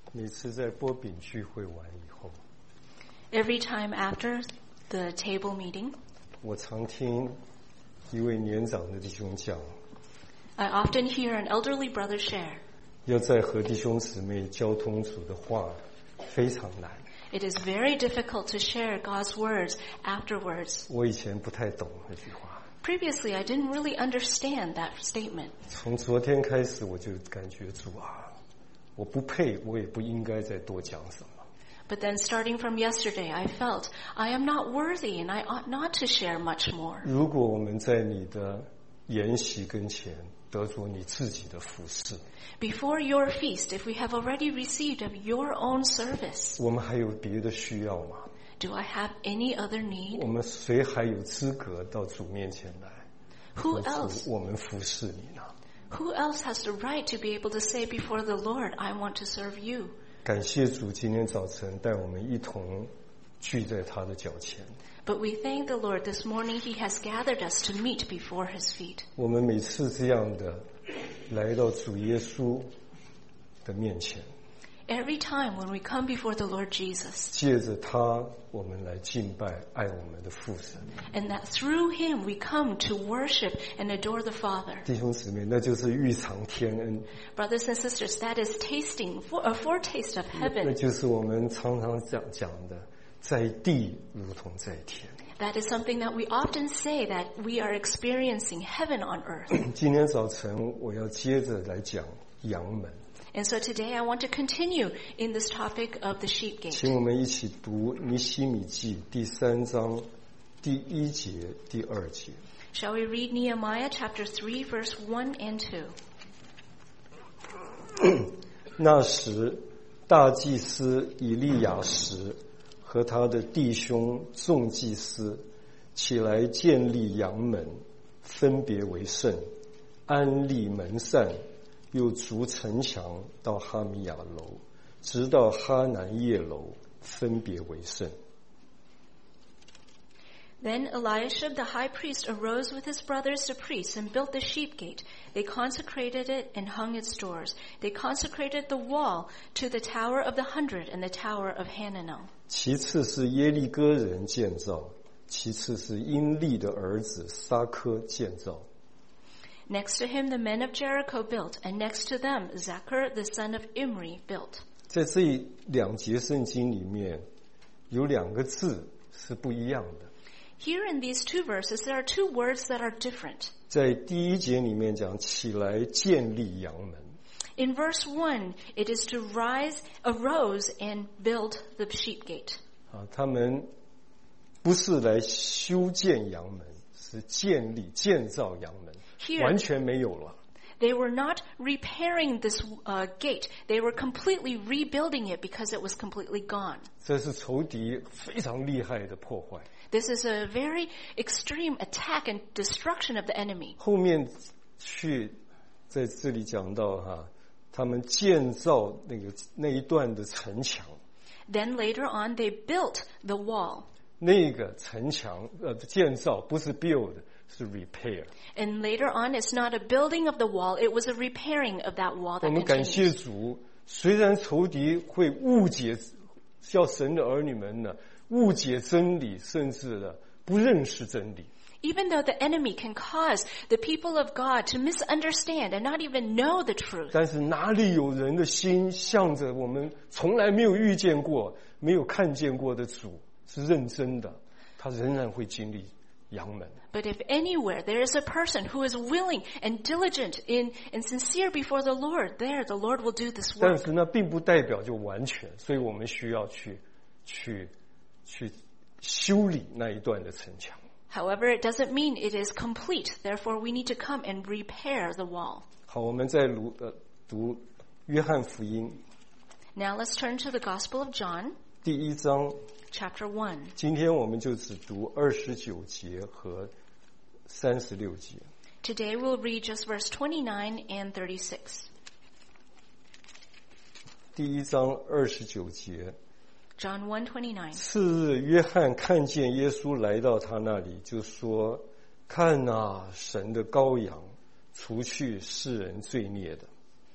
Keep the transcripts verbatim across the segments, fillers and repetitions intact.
每次在波饼聚会完以后， Every time after the table meeting, 我常听一位年长的弟兄讲， I often hear an elderly brother share, 要在和弟兄姊妹交通主的话非常难。 it is very difficult to share God's words afterwards. 我以前不太懂那句话， Previously, I didn't really understand that statement. 从昨天开始我就感觉主啊，我不配，我也不应该再多讲什么。 But then starting from yesterday, I felt I am not worthy and I ought not to share much more. 如果我们在你的筵席跟前得着你自己的服侍， Before your feast, if we have already received of your own service, 我们还有别的需要吗？ do I have any other need? 我们谁还有资格到主面前来？ Who 说主， else? 我们服侍你呢？ Who else has the right to be able to say before the Lord, I want to serve you? 感谢主，今天早晨带我们一同聚在他的脚前。 But we thank the Lord this morning He has gathered us to meet before His feet. 我们每次这样的来到主耶稣的面前， Every time when we come before the Lord Jesus, 借着他，我们来敬拜爱我们的父神。 and that through Him we come to worship and adore the Father. 弟兄姊妹，那就是预尝天恩， Brothers and sisters, that is tasting, for, a foretaste of 那 heaven. 就是我们常常讲讲的，在地如同在天。 That is something that we often say, that we are experiencing heaven on earth. 今天早晨我要接着来讲羊门， And so today I want to continue in this topic of the sheep gate. 请我们一起读尼希米记第三章第一节、第二节。 Shall we read Nehemiah chapter three, verse one and two? 那时，大祭司以利亚实和他的弟兄众祭司起来建立羊门，分别为圣，安立门扇，又筑城墙到哈米亚楼，直到哈南叶楼，分别为圣。 Then Eliashib the high priest arose with his brothers the priests and built the sheep gate. They consecrated it and hung its doors. They consecrated the wall to the tower of the hundred and the tower of Hananel. 其次是耶利哥人建造，其次是因利的儿子撒科建造。 Next to him the men of Jericho built, and next to them Zachar the son of Imri built. 在这两节圣经里面，有两个字是不一样的。 Here in these two verses, there are two words that are different. 在第一节里面讲起来建立羊门， In verse one, it is to rise, arose, and build the sheep gate. 啊，他们不是来修建羊门，是建立建造羊门， Here, 完全没有了。 they were not repairing this uh, gate. They were completely rebuilding it because it was completely gone. 这是仇敌非常厉害的破坏。 This is a very extreme attack and destruction of the enemy. 后面去在这里讲到哈，他们建造那个那一段的城墙， Then later on, they built the wall. 那个城墙呃建造不是 build 是 repair。 And later on, it's not a building of the wall, it was a repairing of that wall 我 that 们感谢 continues. 主，虽然仇敌会误解，叫神的儿女们呢误解真理，甚至呢不认识真理。 Even though the enemy can cause the people of God to misunderstand and not even know the truth. 但是哪里有人的心向着我们从来没有遇见过、没有看见过的主是认真的，他仍然会经历羊门。 But if anywhere there is a person who is willing and diligent in and sincere before the Lord, there the Lord will do this 但 work. 是呢，并不代表就完全，所以我们需要去去去修理那一段的城墙。 However, it doesn't mean it is complete. Therefore, we need to come and repair the wall. 好，我们再读呃读约翰福音 Now let's turn to the Gospel of John, 第一章。 chapter one. 今天我们就只读二十九节和三十六节。 Today we'll read just verse twenty-nine and thirty-six. 第一章二十九节。 John one twenty-nine. 次日，约翰看见耶稣来到他那里，就说：“看啊，神的羔羊，除去世人罪孽的。”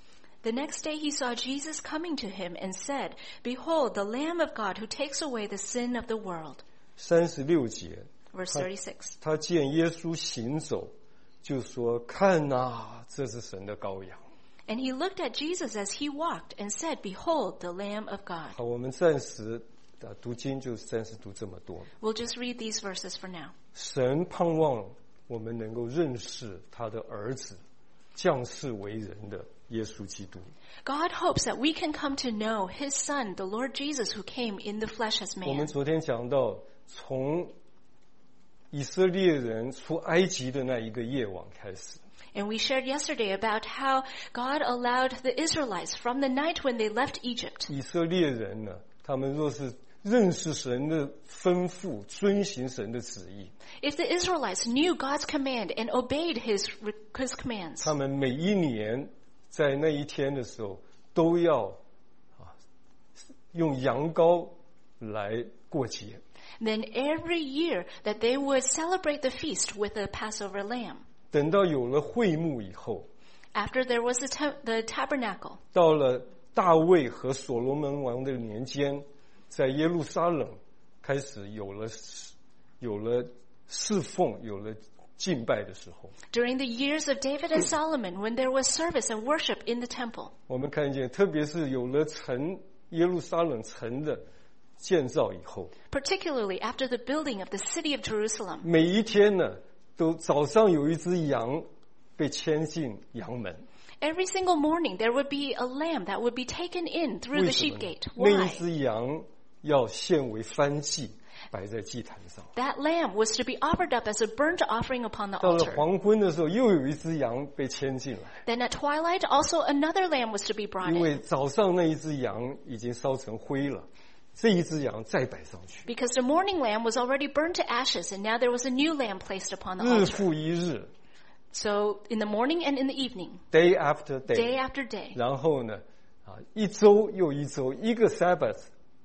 The next day he saw Jesus coming to him and said, Behold, the Lamb of God who takes away the sin of the world. 三十六节 Verse thirty-six. 他见耶稣行走，就说：看哪，这是神的羔羊。 And he looked at Jesus as he walked and said, Behold, the Lamb of God. 好，我们暂时读经就暂时读这么多。 We'll just read these verses for now. 神盼望我们能够认识他的儿子，降世为人的耶稣基督。 God hopes that we can come to know his son, the Lord Jesus, who came in the flesh as 我们 man. 昨天讲到，从以色列人出埃及的那一个夜晚开始， And we shared yesterday about how God allowed the Israelites from the night when they left Egypt. 以色列人呢，他们若是认识神的吩咐，遵行神的旨意， If the Israelites knew God's command and obeyed his, his commands, 他们每一年在那一天的时候都要啊用羊羔来过节。 then every year that they would celebrate the feast with a Passover lamb. 等到有了会幕以后， After there was the, ta- the tabernacle, 到了大卫和所罗门王的年间，在耶路撒冷开始有了有了侍奉，有了敬拜的时候， during the years of David and Solomon, when there was service and worship in the temple, 我们看见，特别是有了城耶路撒冷城的建造以后， particularly after the building of the city of Jerusalem, 每一天呢，都早上有一只羊被牵进羊门。 every single morning there would be a lamb that would be taken in through 为 the 什么 sheep 呢？ gate. 那一 Why? 只羊要献为燔祭，摆在祭坛上。 That lamb was to be offered up as a burnt offering upon the 到了 altar. 黄昏的时候，又有一只羊被牵进来， Then at twilight, also another lamb was to be brought 因 in, 为早上那一只羊已经烧成灰了，这一只羊再摆上去， because the morning lamb was already burned to ashes, and now there was a new lamb placed upon the 日 altar. 复一日 So in the morning and in the evening, ，day after day day， after day, 然后呢，啊，一周又一周，一个 Sabbath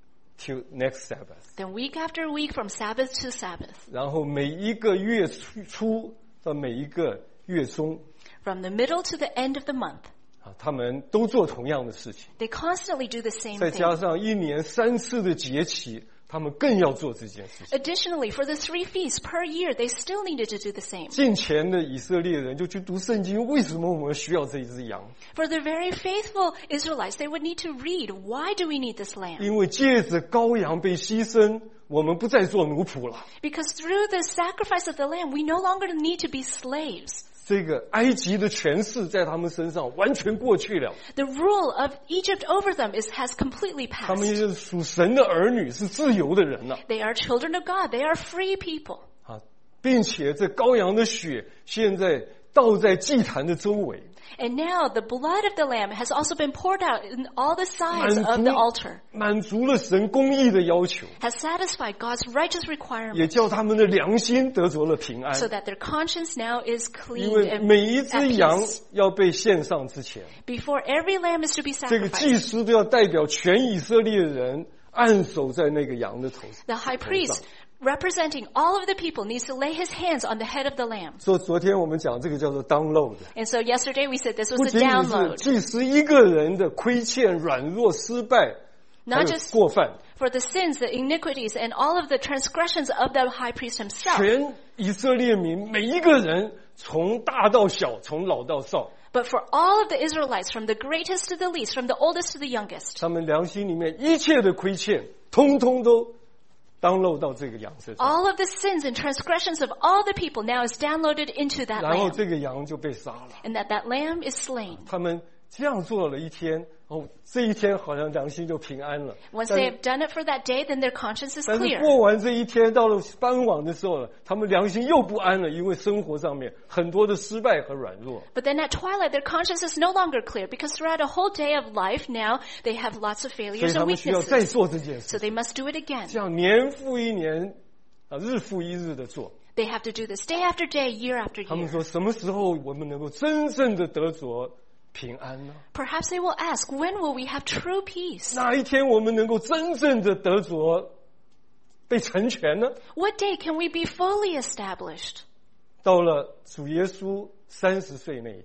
to next Sabbath， then week after week from Sabbath to Sabbath, 然后每一个月初初到每一个月中， from the middle to the end of the month. 啊，他们都做同样的事情。 They constantly do the same 再加 thing. 上一年三次的节期，他们更要做这件事情。 Additionally, for the three feasts per year, they still needed to do the same. 近前的以色列人就去读圣经，为什么我们需要这一只羊？ For the very faithful Israelites, they would need to read, why do we need this lamb? 因为借着羔羊被牺牲，我们不再做奴仆了。 Because through the sacrifice of the lamb, we no longer need to be slaves. 这个埃及的权势在他们身上完全过去了， The rule of Egypt over them is, has completely 他们 passed. 是属神的儿女，是自由的人了 They are children of God. They are free people. 啊！并且这羔羊的血现在倒在祭坛的周围， And now the blood of the lamb has also been poured out in all the sides 满 of 足 the altar, 满足了神公义的要求， has satisfied God's righteous 也 requirements, 叫他们的良心得着了平安。 so that their conscience now is 因 clean 为 and 每一 at 只羊 peace. 要被献上之前， Before every lamb is to be 这个祭 sacrificed, 司都要代表全以色列人按手在那个羊的头上。 the high priest, representing all of the people, needs to lay his hands on the head of the lamb. 所以昨天我们讲这个叫做 download， And so yesterday we said this was 不 the 仅仅是 download, 祭司一个人的亏欠、软弱、失败，还 not 有 just 过犯， for the sins, the iniquities, and all of the transgressions of the high priest himself, 全以色列民每一个人，从大到小，从老到少， but for all of the Israelites, from the greatest to the least, from the oldest to the youngest. 他们良心里面一切的亏欠，通通都 download 到这个羊身上， All of the sins and transgressions of all the people now is downloaded into that 然后 lamb, 这个羊就被杀了。 and that that lamb is slain. 他们这样做了一天，哦，这一天好像良心就平安了。 Once 但 they 是 have done it for that day, then their conscience is 但是 clear. 过完这一天，到了傍晚的时候了，他们良心又不安了，因为生活上面很多的失败和软弱。 But then at twilight, their conscience is no longer clear, because throughout a whole day of life now, they have lots of 所以 failures 他 and 们需要再 weaknesses. 做这件 So 事， they must do it again. 这样年复一年，啊，日复一日的做。 They have to do this day after day, year after 他们 year. 说，什么时候我们能够真正的得着平安呢？ Perhaps they will ask, when will we have true peace? 哪一天我们能够真正的得着被成全呢？ What day can we be fully established? 到了主耶稣三十岁那一天，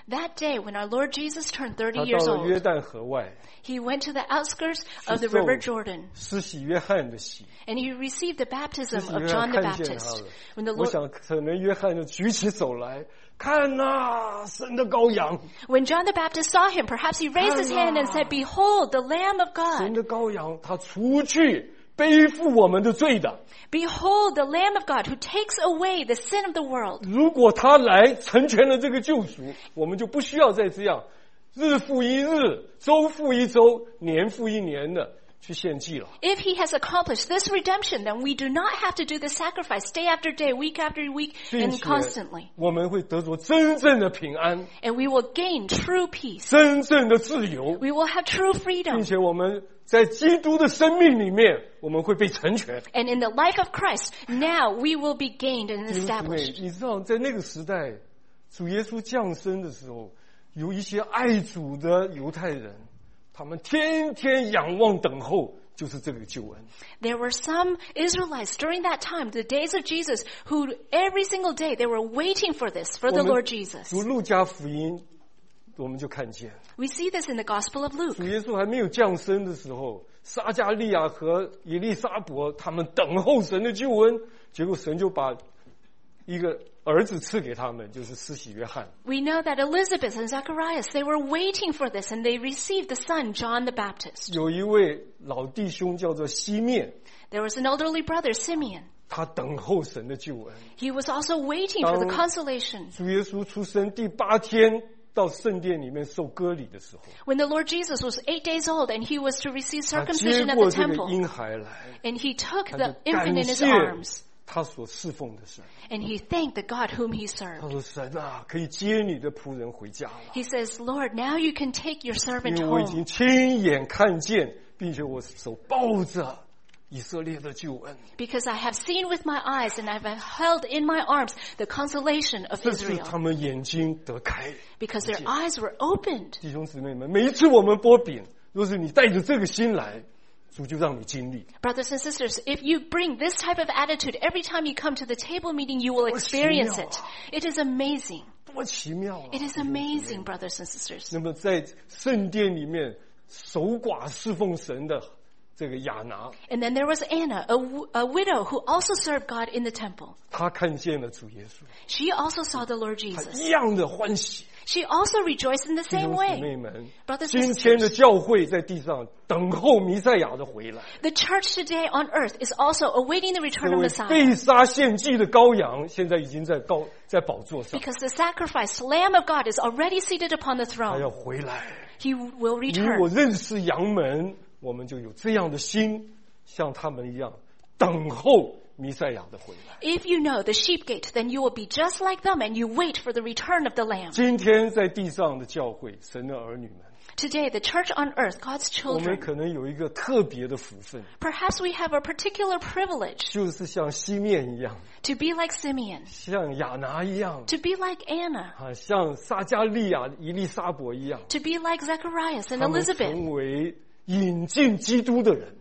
That day when our Lord Jesus turned thirty 他 years 到了约 old, 旦河外 he went to the outskirts of the 受 river Jordan, 施洗约翰的洗， and he received the 施 baptism 洗 of 约 John 翰 the 看见他 Baptist. 了。 When the 我 Lord, 想可能约翰就举起手来，看呐、神的羔羊， when John the Baptist saw him, perhaps he raised his hand and said, "Behold, the Lamb of 神 God! 的羔羊，他除去背负我们的罪的。 Behold, the Lamb of God who takes away the sin of the world." 如果他来成全了这个救赎，我们就不需要再这样日复一日、周复一周、年复一年的去献祭了。 If he has accomplished this redemption, then we do not have to do the sacrifice day after day, week after week, 并 and 且 constantly. 我们会得着真正的平安， And we will gain true peace. 真正的自由， We will have true 并 freedom. 且我们在基督的生命里面，我们会被成全。 And in the life of Christ, now we will be gained and 弟兄姊妹， established. 你知道在那个时代，主耶稣降生的时候，有一些爱主的犹太人，他们天天仰望等候，就是这个救恩。 There were some Israelites during that time, the days of Jesus, who every single day they were waiting for this, for the 我们 Lord Jesus. 读路加福音，我们就看见 We see this in the Gospel of Luke. 主耶稣还没有降生的时候，撒加利亚和以利沙伯他们等候神的救恩，结果神就把一个儿子赐给他们，就是施洗约翰。 We know that Elizabeth and Zacharias, they were waiting for this and they received the son, John the Baptist. 有一位老弟兄叫做西面， There was an elderly brother, Simeon. 他等候神的救恩。 He was also waiting for the 当- consolation. 主耶稣出生第八天到圣殿里面受割礼的时候， When the Lord Jesus was eight days old and he was to receive 他接 circumcision at 过 the 这个 temple, 婴孩来， and he took 他 the 就 infant 感 in his 谢 arms, 他所侍奉的神。 and he thanked the God whom he 他 served. 说：“神啊，可以接你的仆人回家了， He says, Lord, now you can take your 因 servant 为我已 home 经亲眼看见，并且我手抱着以色列的救恩。 because I have seen with my eyes and I've held in my arms the consolation of 这是 Israel 他们眼睛得开。 because their eyes were opened. 弟兄姊妹们，每一次我们剥饼，若是你带着这个心来，主就让你经历。 Brothers and sisters, if you bring this type of attitude every time you come to the table meeting, you will experience it. It is amazing. 多奇妙啊！ It is amazing, brothers and sisters. 那么在圣殿里面守寡侍奉神的这个亚拿， And then there was Anna, a, w- a widow who also served God in the temple. 他看见了主耶稣， She also saw the Lord 他 Jesus. 一样的欢喜。 She also rejoiced in the 弟 same 兄姊妹 way. 们， Brothers and 今天的 sisters, 教会在地上等候弥赛亚的回来。 the church today on earth is also awaiting the 这 return of 位 Messiah. 被杀献祭的羔羊，现在已经在高在宝座上， Because the sacrificed Lamb of God is already seated upon the 他要 throne. 回来。 He will 你我 return. 认识羊门，我们就有这样的心，像他们一样等候弥赛亚的回来。 If you know the sheep gate, then you will be just like them and you wait for the return of the Lamb. 今天在地上的教会，神的儿女们， Today, the church on earth, God's 我们 children, 可能有一个特别的福分， perhaps we have a particular privilege 就是像西面一样， to be like Simeon, 像亚拿一样， to be like Anna, 啊，像撒加利亚、以利沙伯一样， to be like Zacharias and 他们 Elizabeth. 成为引进基督的人，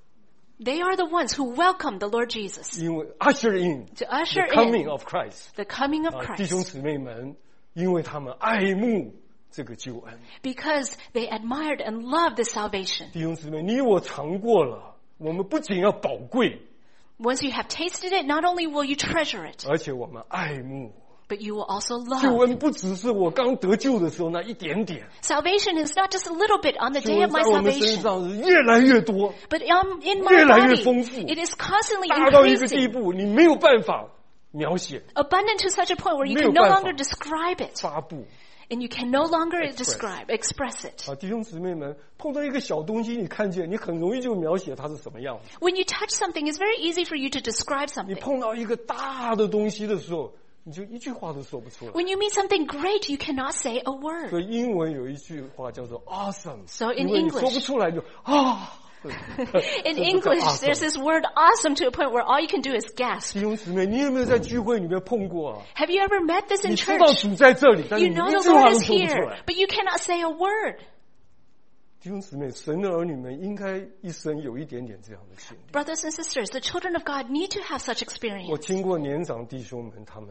They are the ones who welcome the Lord Jesus, 因为 usher in to the usher coming in of Christ。 the coming of 啊，弟兄 Christ, 姊妹们，因为他们爱慕这个救恩。 because they admired and loved the salvation. 弟兄姊妹，你我尝过了，我们不仅要宝贵， Once you have tasted it, not only will you treasure it, 而且我们爱慕。 but you will also 救 love. 恩不只是我刚得救的时候那一点点， Salvation is not just a little bit on the 救 day 恩 of 在 my 我们身 salvation, 上是越来越多， but um, in 越 my 来越 body, 丰富， it is constantly 大到一个地 increasing, 步，你没有办法描写、 abundant to such a point where you 没有 can no 办法 longer describe it, 发布。 and you can no longer Express. describe, express it. 啊，弟兄姊妹们，碰到一个小东西，你看见，你很容易就描写它是什么样子。 When you touch something, it's very easy for you to describe 你 something. 碰到一个大的东西的时候，你就一句话都说不出来。 When you meet something great, you cannot say a word. 所以英文有一句话叫做 awesome， So in 因为你说 English- 不出来就啊。这 In 是 English, awesome there's this word awesome to a point where all you can do is gasp. 弟兄姊妹，你有没有在聚会里面碰过啊？ Have you ever met this 你 in 知道 church? 主在这里，但是 You 你 know 一 the 句话 Lord 都 is 说不出 here, 来。 but you cannot say a word. 弟兄姊妹，神的儿女们应该一生有一点点这样的经历。 Brothers and sisters, the children of God need to have such 我 experience. 听过年长弟兄们他们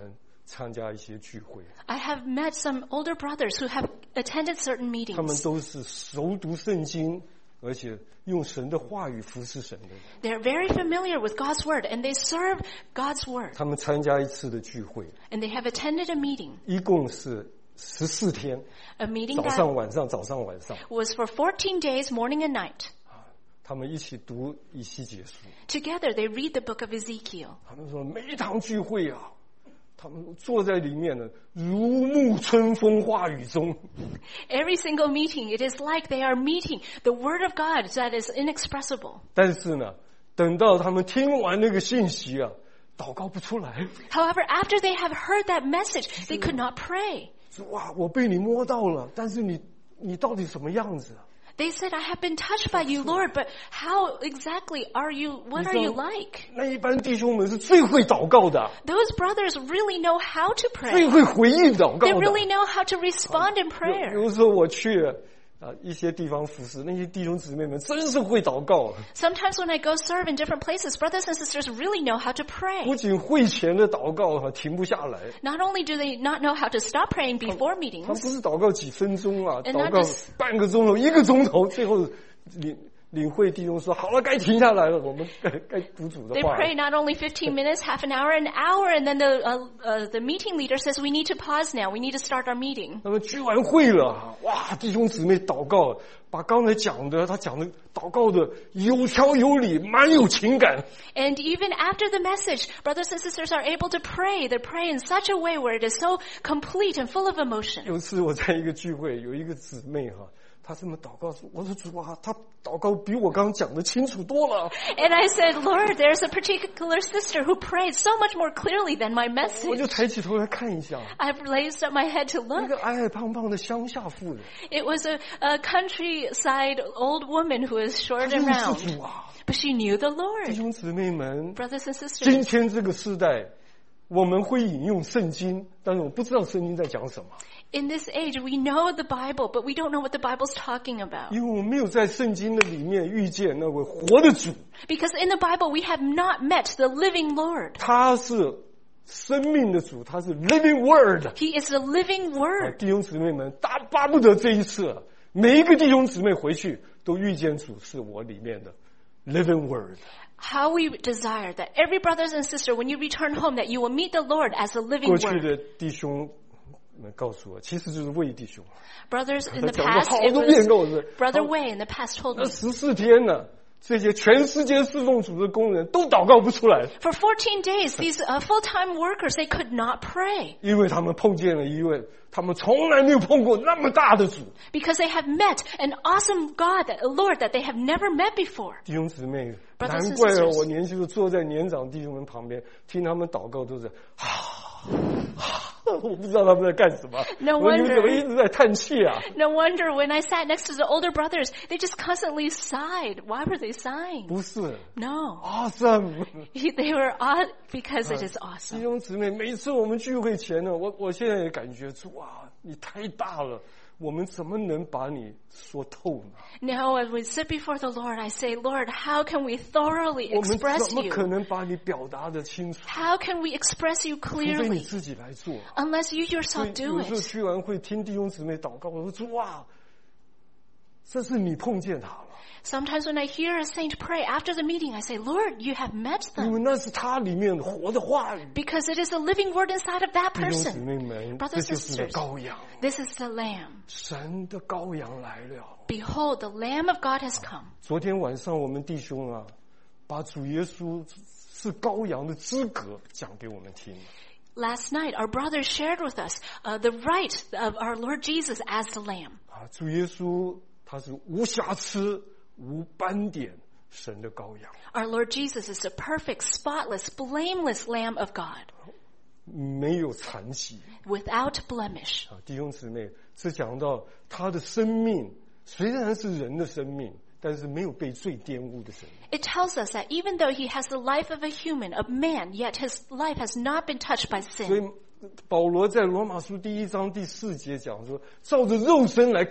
参加一些聚会。 I have met some older brothers who have attended certain 他们 meetings. 都是熟读圣经，而且用神的话语服侍神的人。 They're very familiar with God's word and they serve God's word. 他们参加一次的聚会， And they have attended a meeting, 一共是十四天， a meeting 早 that 上晚上，早上晚上， was for fourteen days, morning and night. 他们一起读以西结书。 Together they read the book of Ezekiel. 他们说每一堂聚会啊，他们坐在里面呢，如沐春风化雨中。 Every single meeting, it is like they are meeting the word of God that is inexpressible. 但是呢，等到他们听完那个信息啊，祷告不出来。 However, after they have heard that message, they could not pray. 说哇，我被你摸到了，但是你你到底什么样子啊？ They said, I have been touched by you, Lord, but how exactly are you, what are you like? 那一般弟兄们是最会祷告的， Those brothers really know how to 最 pray. 会回应祷告 They 的。 really know how to respond in 有 prayer. 有时候我去啊一些地方服侍，那些弟兄姊妹们真是会祷告， Sometimes when I go serve in different places, brothers and sisters really know how to 不 pray. 仅会前的祷告啊停不下来， Not only do they not know how to stop praying before 他 meetings, 不是祷告几分钟啊， And 祷 not 告 just- 半个钟头、一个钟头，最后领领会弟兄说好了，该停下来了，我们该该读主的 they 话。 pray not only fifteen minutes, half an hour, an hour, and then the uh, uh, the meeting leader says, we need to pause now. We need to start our meeting. 那么聚完会了，哇！弟兄姊妹祷告，把刚才讲的他讲的祷告的有条有理，蛮有情感。 And even after the message, brothers and sisters are able to pray. They pray in such a way where it is so complete and full of emotion. 有一次我在一个聚会，有一个姊妹哈，她这么祷告说：“我说主啊，她祷告比我刚刚讲的清楚多了。 And I said, Lord, there's a particular sister who prayed so much more clearly than my ” 我就 message. 抬起头来看一下， I've raised up my head to 一 look. 个矮矮胖胖的乡下妇人， It was a, a countryside old woman who was 她 short 认 and 识 round. 主啊！ But she knew the 弟 Lord. 兄姊妹们， Brothers and 今 sisters, 天这个时代，我们会引用圣经，但是我不知道圣经在讲什么， in this age, we know the Bible, but we don't know what the Bible's talking about. 因为我们没有在圣经的里面遇见那位活的主。 Because in the Bible, we have not met the living Lord. 他是生命的主，他是 living word。 He is the living 啊 Word. 弟兄姊妹们，大巴不得这一次，每一个弟兄姊妹回去都遇见主是我里面的 living word。 How we desire that every brothers and sister, when you return home, that you will meet the Lord as a living 过去 Word. 的弟兄们告诉我，其实就是魏弟兄， Brothers in 他 the 讲过 past, 好 it 多遍 was 跟我说， Brother Wei in the past told 那 me. 十四天呢，这些全世界侍奉主的工人都祷告不出来， For fourteen days, these uh, full-time workers, they could not pray 因为他们碰见了一位他们从来没有碰过那么大的主。 because they have met an awesome God, a Lord that they have never met before. 弟兄姊妹， Brothers and 难怪 sisters 我年轻的坐在年长弟兄们旁边，听他们祷告都是啊啊，我不知道他们在干什么。 No 我你们 wonder 怎么一直在叹气啊？ No wonder when I sat next to the older brothers, they just constantly sighed. Why were they sighing? 不是 No. ，awesome！ They were odd because it is 弟 awesome. 兄姊妹，每次我们聚会前呢，我我现在也感觉哇，你太大了，我们怎么能把你说透呢？ Now, as we sit before the Lord, I say, Lord, how can we thoroughly 我们 express 怎么可 you? 能把你表达的清楚？ How can we express you 除非你 clearly 自己来做。 unless you 所 yourself 以 do 有时候 it? 聚完会听弟兄姊妹祷告，我说主啊，这是你碰见他了。 Sometimes when I hear a saint pray after the meeting, I say, Lord, you have met 因为 them 那是他里面活的话语。 because it is a living word inside of that 弟兄姊 person. 妹们， Brothers 这 and 就是你的 sisters 羔羊， This is the Lamb. 神的羔羊来了。 Behold, the Lamb of God has come. 昨天晚上我们弟兄啊，把主耶稣是羔羊的资格讲给我们听。 Last night, our brothers shared with us uh, the right of our Lord Jesus as the Lamb. 啊，主耶稣他是无瑕疵、无斑点神的羔羊， Our Lord Jesus is the perfect, spotless, blameless Lamb of God, 没有残疾。 without blemish. 啊，弟兄姊妹，这讲到他的生命虽然是人的生命，但是没有被罪玷污的生命。 It tells us that even though he has the life of a human, of man, yet his life has not been touched by 所 sin. 以保罗在罗马书第一章第四节讲说，照着肉身来看，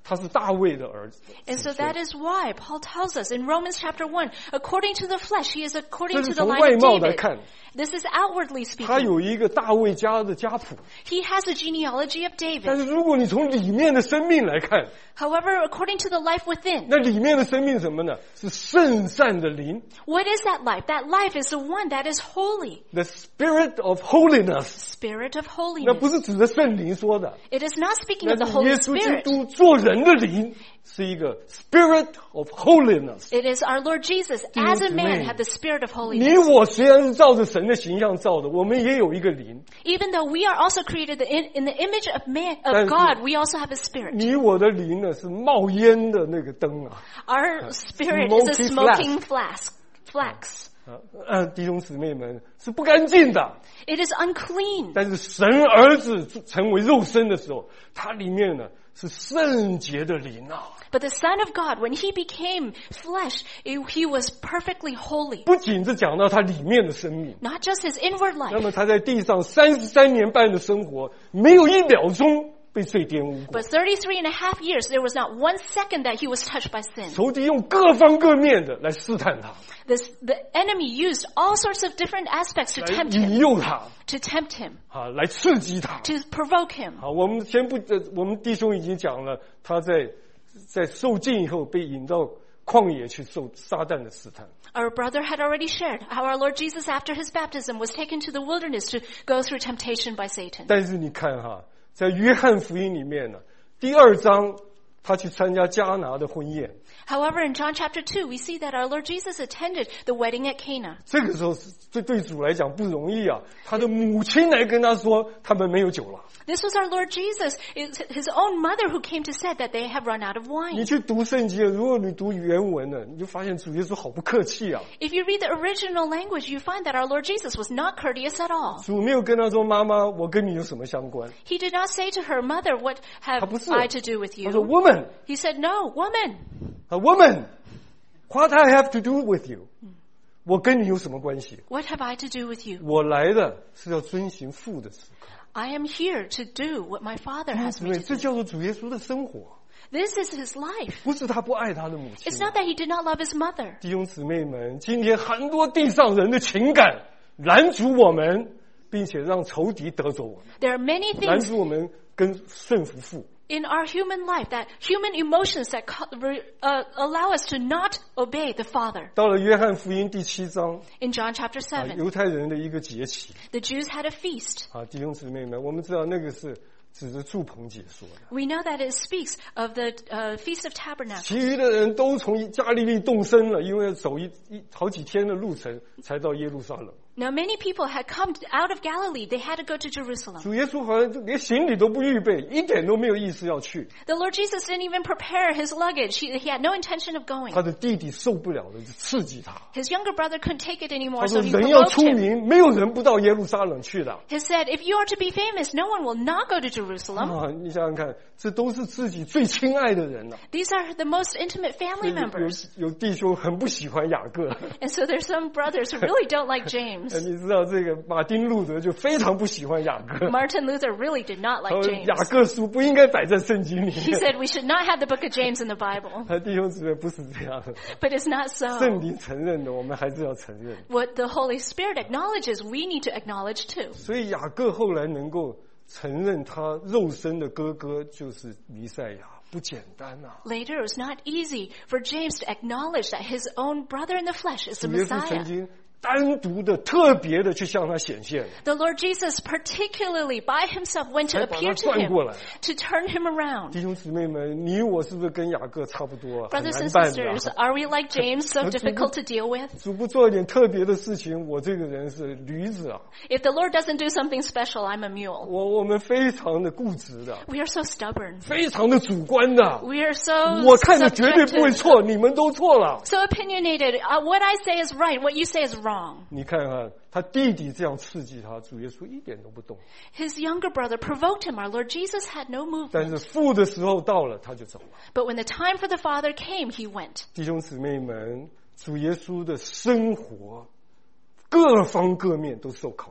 他是大卫的儿子。 And so that is why Paul tells us in Romans chapter one, according to the flesh, he is according to the line of David. This is outwardly 他 speaking. 有一个大卫家的家谱， He has a genealogy of 但 David. 是如果你从里面的生命来看， However, according to the life within, 那里面的生命什么呢？是圣善的灵 what is that life? That life is the one that is holy, ，the spirit of holiness。 spirit of 那不 holiness. 是指着圣灵说的， It is not speaking 那 of the 是 Holy 耶稣基 Spirit. 督做人的灵，是一个 spirit of holiness。 It is our Lord Jesus, as a man, had the spirit of 你 holiness. 我虽然是照着神的形象造的，我们也有一个灵。 Even though we are also created in, in the image of man, 但 of 是 God, we also have a spirit. 你我的灵呢，是冒烟的那个灯啊！ Our spirit is a Smoky smoking flask, flax. 啊，呃弟兄姊妹们是不干净的。 It is unclean. 但是神儿子成为肉身的时候，它里面呢是圣洁的灵啊！ But the Son of God, when he became flesh, it, he was perfectly holy. 不仅是讲到他里面的生命， Not just his inward 那 life, 么他在地上三十三年半的生活，没有一秒钟被罪玷污过。 but thirty-three and a half years, there was not one second that he was touched by sin. 仇敌用各方各面的来试探他， This, the enemy used all sorts of different aspects to 来 tempt 引 him, 诱他， to tempt him, 啊，来刺激他。 to provoke him. 好，我们先不，呃我们弟兄已经讲了，他在在受尽以后被引到旷野去受撒旦的试探。 Our brother had already shared how our Lord Jesus, after his baptism, was taken to the wilderness to go through temptation by Satan. 但是你看哈，在约翰福音里面呢，第二章他去参加迦拿的婚宴， However, in John chapter two, we see that our Lord Jesus attended the wedding at Cana. 这个时候是对对主来讲不容易啊，他的母亲来跟他说，他们没有酒了。 This was our Lord Jesus, it's his own mother who came to say that they have run out of 你 wine. 去读圣经，如果你读原文呢，你就发现主耶稣好不客气啊。 If you read the original language, you find that our Lord Jesus was not courteous at all. 主没有跟他说：“妈妈，我跟你有什么相关 He did not say to her, Mother, what have 他不是。 I to do with？” 他说 you? ：“Woman， He said, No, woman. 啊 ，Woman， what I have to do with you？ 我跟你有什么关系？ What have I to do with you? 我来的是要遵行父的时刻。 I am here to do what my Father has 因 me 为 to 这 do. 叫做主耶稣的生活， This is his life. 不是他不爱他的母亲 It's。not that he did not love his mother. 弟兄姊妹们，今天很多地上人的情感拦阻我们，并且让仇敌得走我们， There are many 拦 things 阻我们跟顺服父。 in our human life, that human emotions that co- re- uh, allow us to not obey the Father. 到了约翰福音第七章， In John chapter 啊， seven, 犹太人的一个节期 the Jews had a feast. 啊，弟兄姊妹们，我们知道那个是指着祝棚节说的。 We know that it speaks of the uh, Feast of Tabernacles. 其余的人都从加利利动身了，因为要走一一好几天的路程才到耶路撒冷。 Now many people had come out of Galilee. They had to go to Jerusalem. 主耶稣好像连行李都不预备，一点都没有意思要去。 The Lord Jesus didn't even prepare his luggage. He, he had no intention of going. 他的弟弟受不了了，就刺激他。 His younger brother couldn't take it 他 anymore, 说：“ so he 人要 provoked 出 him. 名，没有人不到耶路撒冷去的。 He said, if you are to be famous, no one will not go to Jerusalem. 啊，你想想看，这都是自己最亲爱的人呐、 These are the most intimate family 有 members. 有弟兄很不喜欢雅各， And so there's some brothers who really don't like 呃 James. 你知道这个马丁路德就非常不喜欢雅各。 Martin Luther really did not 他 like 说 James. 雅各书不应该摆在圣经里 He 面。 said we should not have the book of James in the Bible. 他弟兄姊妹不是这样的， But it's not so. 圣灵承认的，我们还是要承认。 What the Holy Spirit acknowledges, we need to acknowledge too. 所以雅各后来能够承认他肉身的哥哥就是弥赛亚，不简单啊！ Later, it was not easy for James to acknowledge that his own brother in the flesh is the 主耶稣曾 Messiah. 经单独的、特别的去向他显现， The Lord Jesus particularly by himself went to 才把他 appear to 转 him 过来。 to turn him around. 弟兄姊妹们，你我是不是跟雅各差不多啊？很 Brothers 难 and 办的 sisters, 啊。 are we like James, so difficult to deal with? 主不做一点特别的事情，我这个人是驴子啊！ If the Lord doesn't do something special, I'm a mule. 我我们非常的固执的， We are so stubborn. 非常的主观的。 We are so 我看的绝对不会 subjective, 错，你们都错了。 so opinionated. Uh, what I say is right. What you say is wrong. 你看看他弟弟这样刺激他，主耶稣一点都不动。 His younger brother provoked him. Our Lord Jesus had no 但 movement. 是父的时候到了，他就走了。 But when the time for the Father came, he went. 弟兄姊妹们，主耶稣的生活各方各面都受考验。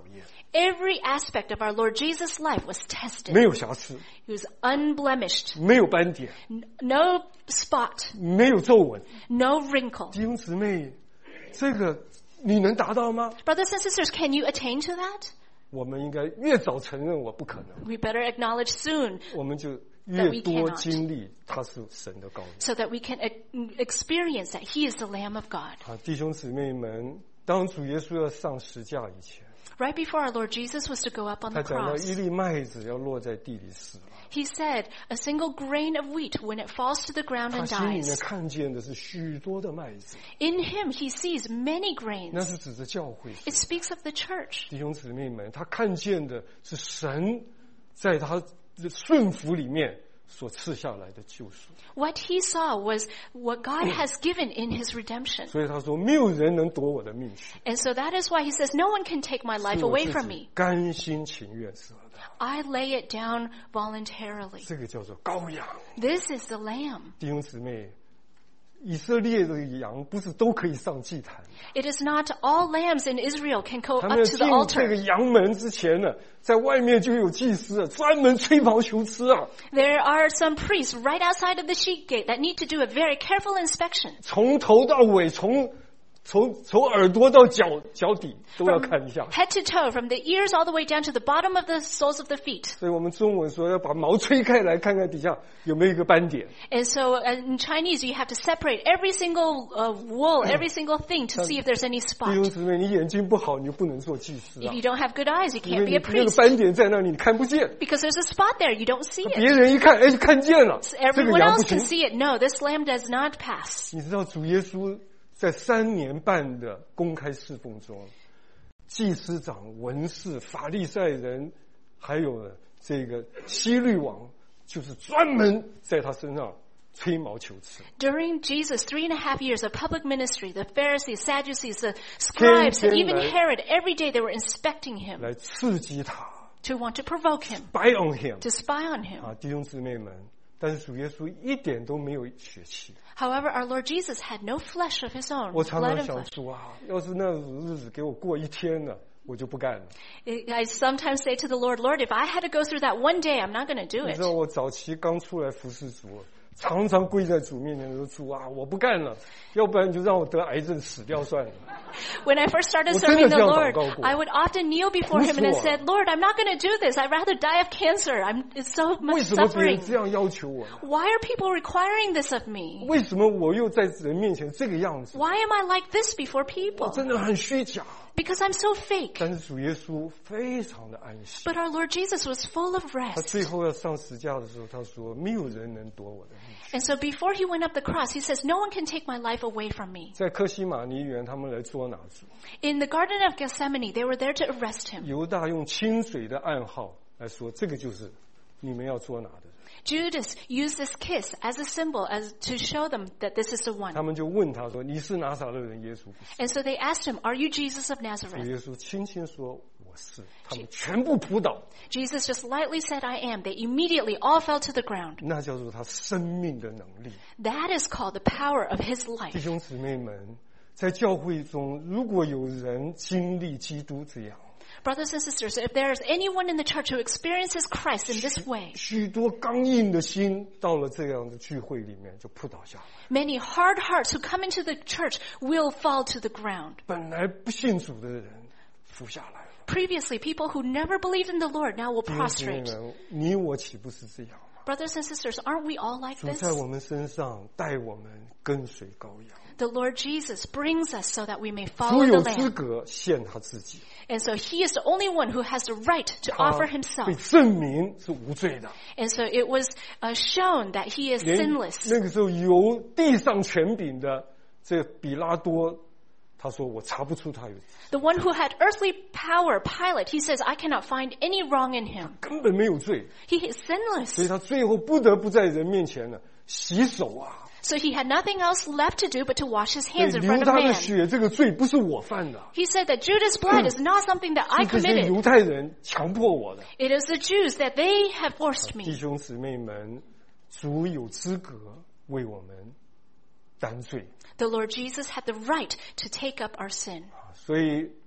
Every aspect of our Lord Jesus' life was tested. 没有瑕疵， He was unblemished. 没有斑点， No spot. 没有皱纹。 No wrinkle. 弟兄姊妹，这个你能达到吗？ Brothers and sisters, can you attain to that? 我们应该越早承认我不可能， We better acknowledge soon 我们就越多经历他是神的羔羊。 so that we can e- experience that He is the Lamb of God. 啊，弟兄姊妹们，当主耶稣要上十架以前， Right before our Lord Jesus was to go up on 他 the 讲到 cross, 一粒麦子要落在地里死了， He said, a single grain of wheat, when it falls to the ground 他 and 心里面 dies, 看见的是许多的麦子， in Him He sees many 那 grains. 是指着教会。 It speaks of the church. 弟兄姊妹们，他看见的是神在他的顺服里面所赐下来的救赎。 What He saw was what God has given in His redemption. 所以他说，没有人能夺我的命去， And so that is why He says, no one can take my 是 life 我 away 自 from 己 me. 甘心情愿舍的。 I lay it down voluntarily. 这个叫做羔羊。 This is the Lamb. 弟兄姊妹，以色列的羊不是都可以上祭坛， It is not all lambs in Israel can go 他 up 们要 to the 进这个 altar. 羊门之前呢，在外面就有祭司啊，专门吹毛求疵啊， There are some priests right outside of the sheep gate that need to do a very careful inspection. 从头到尾，从从从耳朵到脚脚底都要看一下。 Head to toe, from the ears all the way down to the bottom of the soles of the feet. 所以我们中文说要把毛吹开来，看看底下有没有一个斑点。 And so uh, in Chinese, you have to separate every single uh, wool, every single thing to see if there's any 弟 spot. 兄姊妹，你眼睛不好，你就不能做祭司 If 啊 you，don't have good eyes, you 因 can't 为 be 你 a 那个 priest. 斑点在那里，你看不见。 Because there's a spot there, you don't see 别 it. 人一看，哎，看见了， So 这个 everyone 羊不 else can 行。 see it. No, this lamb does not pass. 你知道主耶稣在三年半的公开侍奉中，祭司长、文士、法利赛人，还有这个希律王，就是专门在他身上吹毛求疵。 During Jesus' three and a half years of public ministry, the Pharisees, Sadducees, the scribes, and even Herod, every day they were inspecting him 来刺激他 to want to provoke him, ，spy on him to spy on him. 啊，弟兄姊妹们，但是主耶稣一点都没有血气。 However, our Lord Jesus had no flesh of his own, 我常 blood 常 and 想 flesh. 说啊，要是那日子给我过一天了，我就不干了。 I sometimes say to the Lord, Lord, if I had to go through that one day, I'm not going to do 你 it. 知道我早期刚出来服侍主，常常跪在主面前说：“主啊，我不干了，要不然你就让我得癌症死掉算了。” When I first started 我真的 serving 这 the 样祷 Lord, 告过。 I would often kneel before him and I 服死我。 said, Lord, I'm not going to do this. I'd rather die of cancer. I'm, it's so 为 much 什么别人 suffering. 这样要求我呢？ Why are people requiring this of me? 为什么我又在人面前这个样子？ Why am I like this before 我 people? 真的很虚假。 Because I'm so fake. 但是主耶稣非常的安息。 But our Lord Jesus was full of 他 rest. 最后要上十架的时候，他说：“没有人能夺我的命。” And so before he went up the cross, he says, no one can take my life away from me. 在客西马尼园，他们来捉拿主。 In the Garden of Gethsemane, they were there to arrest him. 犹大用清水的暗号来说：“这个就是你们要捉拿的人。” Judas used this kiss as a symbol as to show them that this is the 他 one. 们就问他说：“你是拿撒勒人耶稣不是？” And so they asked him, are you Jesus of 主 Nazareth? 耶稣轻轻说：“我是。”他们全部扑倒， Jesus just lightly said, I am. They immediately all fell to the ground. 那叫做他生命的能力。 That is called the power of his 弟 life. 兄姊妹们，在教会中，如果有人经历基督这样， Brothers and sisters, if there is anyone in the church who experiences Christ in this way, 许多刚硬的心到了这样的聚会里面就扑倒下来。 many hard hearts who come into the church will fall to the ground. 本来不信主的人服下来了。 Previously, people who never believed in the Lord now will 弟兄姊妹 prostrate. 们，你我岂不是这样吗？ Brothers and sisters, aren't we all like 主 this? 在我们身上带我们跟随羔羊， The Lord Jesus brings us so that we may 主 follow 有 the 资 Lamb. 格献他自己， And so he is the only one who has the right to 他 offer 被 himself. 证明是无罪的。 And so it was uh, shown that he is 连 sinless. 那个时候由地上权柄的这个比拉多，他说我查不出他有， The one who had earthly power, Pilate, he says, I cannot find any wrong in him. 根本没有罪， He is 所以 sinless. 他最后不得不在人面前呢洗手啊， So he had nothing else left to do but to wash his 所以 hands in 流 front of 他的 man. 血这个罪不是我犯的， He said that Judas' blood is not something that I 是这些 committed. 犹太人强迫我的。 It is the Jews that they have forced 弟 me. 兄姊妹们，主有资格为我们担罪， The Lord Jesus had the right to take up our sin. 所以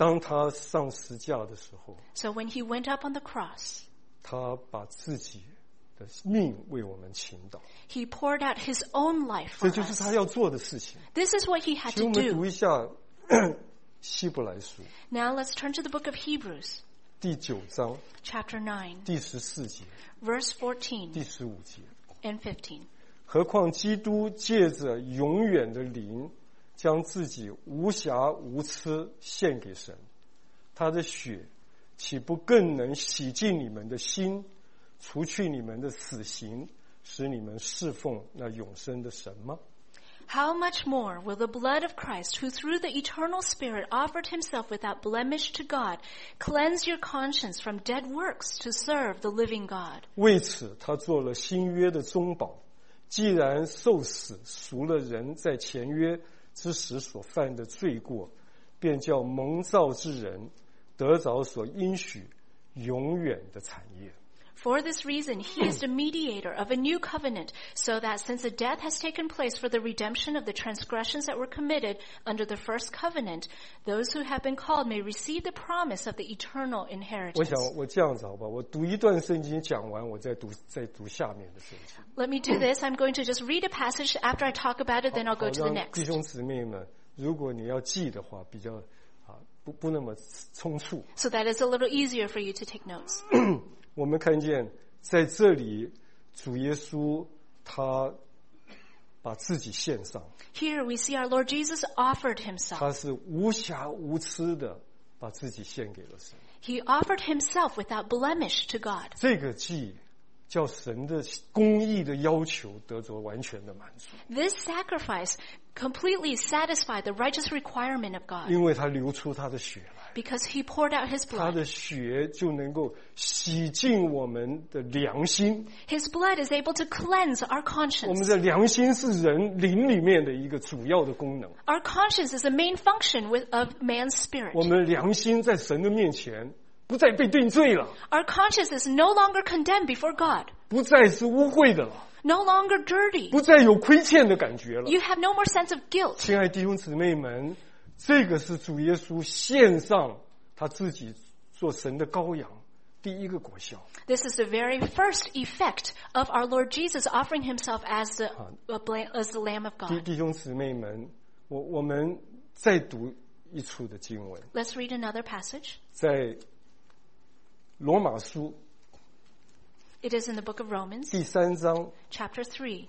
当他上十架的时候， So when he went up on the cross, 他把自己的命为我们倾倒， he poured out his own life 这 for 就是 us. 他要做的事情。 This is what he had 请我 to 们读 do. 一下希伯来书 Now let's turn to the book of Hebrews, 第九章 chapter nine, 第十四节、 verse fourteen 第十五节。 and fifteen. 何况基督借着永远的灵，将自己无瑕无疵献给神，他的血岂不更能洗净你们的心，除去你们的死刑，使你们侍奉那永生的神吗？ How much more will the blood of Christ, who through the eternal Spirit offered himself without blemish to God, cleanse your conscience from dead works to serve the living God? 为此他做了新约的中保，既然受死赎了人在前约之时所犯的罪过，便叫蒙召之人得着所应许永远的产业。 For this reason, he is the mediator of a new covenant, so that since a death has taken place for the redemption of the transgressions that were committed under the first covenant, those who have been called may receive the promise of the eternal 我 inheritance. 想我这样子好吧，我读一段圣经讲完，我再读再读下面的圣经。 Let me do this. I'm going to just read a passage. After I talk about it, then I'll go to the 好，让弟 next. 兄姊妹们，如果你要记的话，比较啊不不那么匆促。 So that it's a little easier for you to take notes. 我们看见在这里，主耶稣他把自己献上， Here we see our Lord Jesus offered himself. 他是无瑕无疵的把自己献给了神。 He offered himself without blemish to God. 这个祭叫神的公义的要求得着完全的满足， This sacrifice completely satisfied the righteous requirement of God 因为他流出他的血来， because he poured out his 他 blood. 的血就能够洗净我们的良心。 His blood is able to cleanse our 我们 conscience. 的良心是人灵里面的一个主要的功能。 Our conscience is the main function with, of man's spirit. 我们的良心在神的面前不再被定罪了， Our conscience is no longer condemned before God, 不再是污秽的了， no longer dirty. 不再有亏欠的感觉了。 You have no more sense of guilt. 亲爱的弟兄姊妹们，这个是主耶稣献上他自己做神的羔羊第一个果效。 This is the very first effect of our Lord Jesus offering himself as the, a bla- as the Lamb of 弟 God. 弟兄姊妹们，我我们再读一处的经文， Let's read another passage. 在罗马书 It is in the book of Romans, 第三章。 chapter three.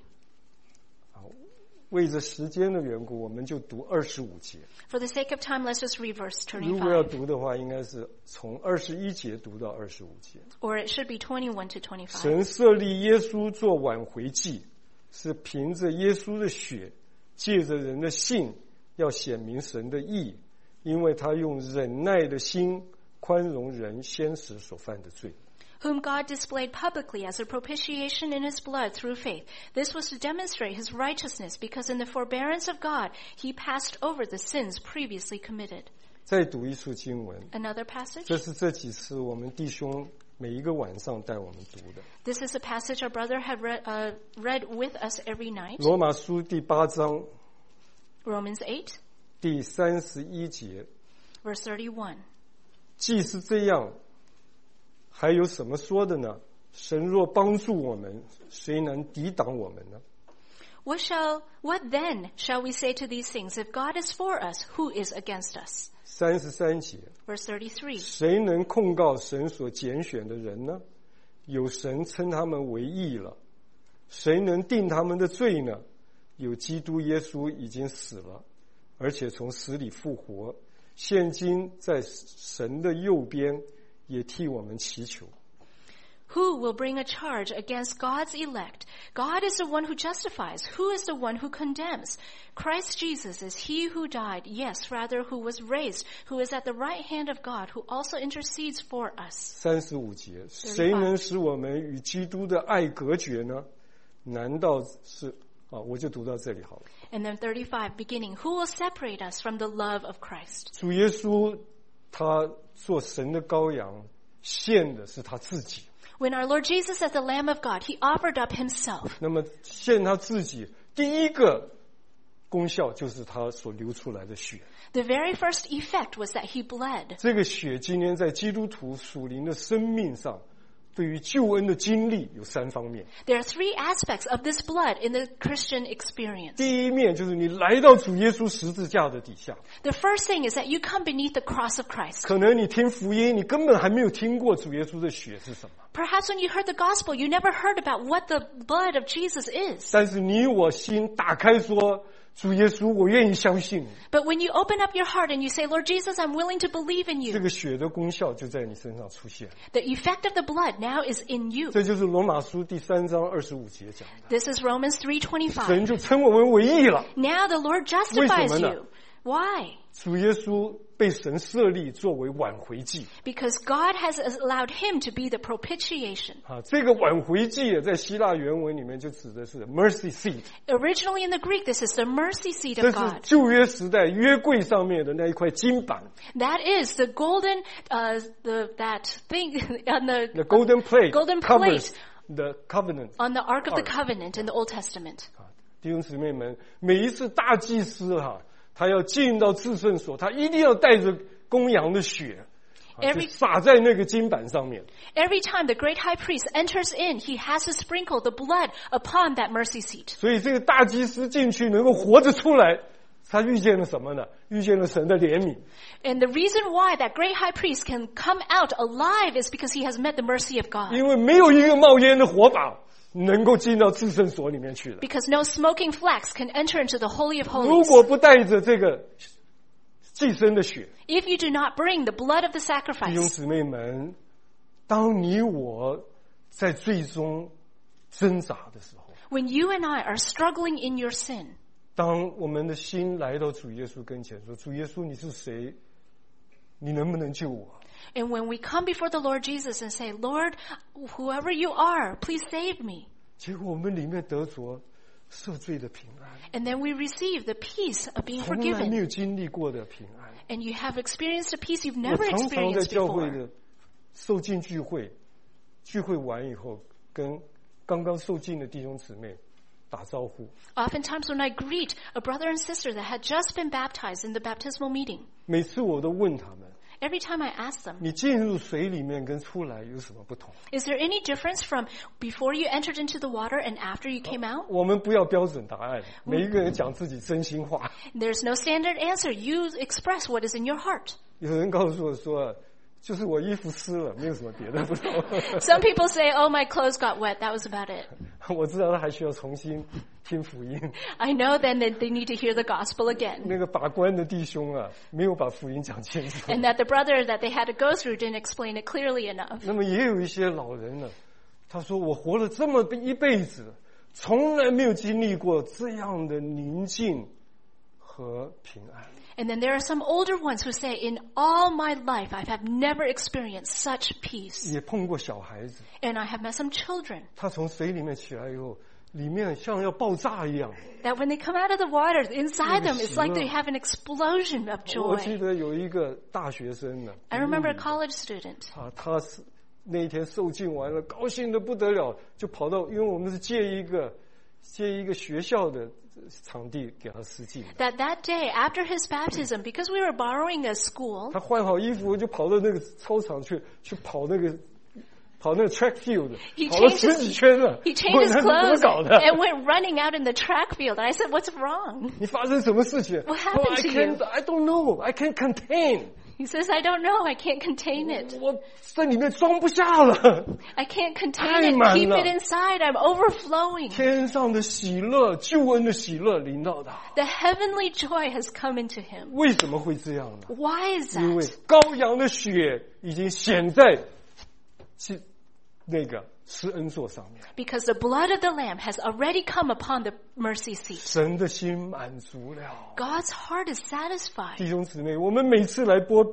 为着时间的缘故，我们就读二十五节。 For the sake of time, let's just read verse 如果要 twenty-five. 读的话，应该是从二十一节读到二十五节。 Or it should be twenty-one to twenty-five. 神设立耶稣做挽回祭，是凭着耶稣的血，借着人的信，要显明神的义，因为他用忍耐的心宽容人先时所犯的罪。 Whom God displayed publicly as a propitiation in his blood through faith. This was to demonstrate his righteousness, because in the forbearance of God, he passed over the sins previously committed. 再读一处经文， Another passage. 这是这几次我们弟兄每一个晚上带我们读的。 This is a passage our brother had read, uh, read with us every night. 罗马书第八章 Romans eight, 第三十一节， verse thirty-one. 既是这样，还有什么说的呢？神若帮助我们，谁能抵挡我们呢？ What shall, what then shall we say to these things? If God is for us, who is against us? 三十三节， Verse thirty-three. 谁能控告神所拣选的人呢？有神称他们为义了。谁能定他们的罪呢？有基督耶稣已经死了，而且从死里复活，现今在神的右边，也替我们祈求。 Who will bring a charge against God's elect? God is the one who justifies. Who is the one who condemns? Christ Jesus is he who died, yes, rather who was raised, who is at the right hand of God, who also intercedes for us. 三十五节，谁能使我们与基督的爱隔绝呢？难道是啊？我就读到这里好了。 And then thirty-five, beginning, who will separate us from the love of Christ? 主耶稣他做神的羔羊，献的是他自己。 When our Lord Jesus as the Lamb of God, he offered up himself. 那么献他自己，第一个功效就是他所流出来的血。 The very first effect was that he bled. 这个血今天在基督徒属灵的生命上，对于救恩的经历有三方面。 There are three aspects of this blood in the Christian experience. 第一面就是你来到主耶稣十字架的底下， The first thing is that you come beneath the cross of Christ. 可能你听福音，你根本还没有听过主耶稣的血是什么， Perhaps when you heard the gospel, you never heard about what the blood of Jesus is. 但是你我心打开说，主耶稣，我愿意相信你， But when you open up your heart and you say, Lord Jesus, I'm willing to believe in 这 you, 个血的功效就在你身上出现。 the effect of the blood now is in you. 这就是罗马书第三章二十五节讲的， This is Romans three twenty-five. 神就称我们为义了。 Now the Lord justifies 为什么呢？ you. Why? 主耶稣被神设立作为挽回祭 Because God has allowed him to be the propitiation. 啊，这个挽回祭在希腊原文里面就指的是 mercy seat， Originally in the Greek, this is the mercy seat 这 of 是 God. 旧约时代约柜上面的那一块金板 That is the golden, uh, the, that thing on the, ，the golden plate golden covers plate the covenant on the Ark of the Ark. Covenant in the Old Testament. 啊，弟兄姊妹们，每一次大祭司哈、啊，他要进到至圣所，他一定要带着公羊的血，啊、就 Every- 洒在那个金板上面。 Every time the great high priest enters in, he has to sprinkle the blood upon that mercy seat. 所以这个大祭司进去能够活着出来，他遇见了什么呢？遇见了神的怜悯。 And the reason why that great high priest can come out alive is because he has met the mercy of God. 因为没有一个冒烟的火把能够进到至圣所里面去的。 Because no smoking flax can enter into the Holy of 如 Holies. 果不带着这个祭牲的血， If you do not bring the blood of the 弟兄 sacrifice, 姊妹们，当你我在最终挣扎的时候， when you and I are struggling in your sin, 当我们的心来到主耶稣跟前说，主耶稣你是谁？你能不能救我？ and when we come before the Lord Jesus and say, Lord, whoever you are, please save me. 结果我们里面得着赦罪的平安， And then we receive the peace of being 从来没 forgiven. 有经历过的平安。 And you have experienced a peace you've 我 never 常常在 experienced 教会 before. 的受浸聚会，聚会完以后，跟刚刚受浸的弟兄姊妹打招呼。 Oftentimes when I greet a brother and sister that had just been baptized in the baptismal meeting, 每次我都问他们， every time I ask them, 你进入水里面跟出来有什么不同？ is there any difference from before you entered into the water and after you came out? 我们不要标准答案，每一个人讲自己真心话。 There's no standard answer. You express what is in your heart. 有人告诉我说，就是我衣服湿了，没有什么别的不同。 Some people say, oh, my clothes got wet. That was about it. 我知道他还需要重新听福音。 I know then that they need to hear the gospel again. 那个把关的弟兄啊，没有把福音讲清楚。 And that the brother that they had to go through didn't explain it clearly enough. 那么也有一些老人呢，他说我活了这么一辈子，从来没有经历过这样的宁静和平安。 And then there are some older ones who say, in all my life, I have never experienced such peace. 也碰过小孩子， And I have met some children 他从水里面起来以后，里面像要爆炸一样。 that when they come out of the water, inside them, it's like they have an explosion of 我记 joy. 得有一个大学生呢， I remember a college student. 啊，他是那一天受浸完了，高兴的不得了，就跑到，因为我们是借一个借一个学校的场地给他施浸。 That that day, after his baptism, because we were borrowing a school, 他换好衣服就跑到那个操场去，去跑那个跑那个 track field， he 跑了 changed 十几圈了。 he changed 我 his 说怎么 clothes 搞的？ and went running out in the track field. And I said, what's wrong? 你发生什么事情 What happened ？I to can't, you? I don't know. I can't contain. He says, I don't know. I can't contain it. 我这里面装不下了。 I can't contain 太 it. 满 Keep 了。 it inside. I'm overflowing. 天上的喜乐、救恩的喜乐临到他。 The heavenly joy has come into him. 为什么会这样呢？ Why is 因为 that? 羔羊的血已经显在是那个施恩座上面， Because the blood of the Lamb has already come upon the mercy seat. 神的心满足了。 God's heart is satisfied. 弟兄姊妹，我们每次来剥饼，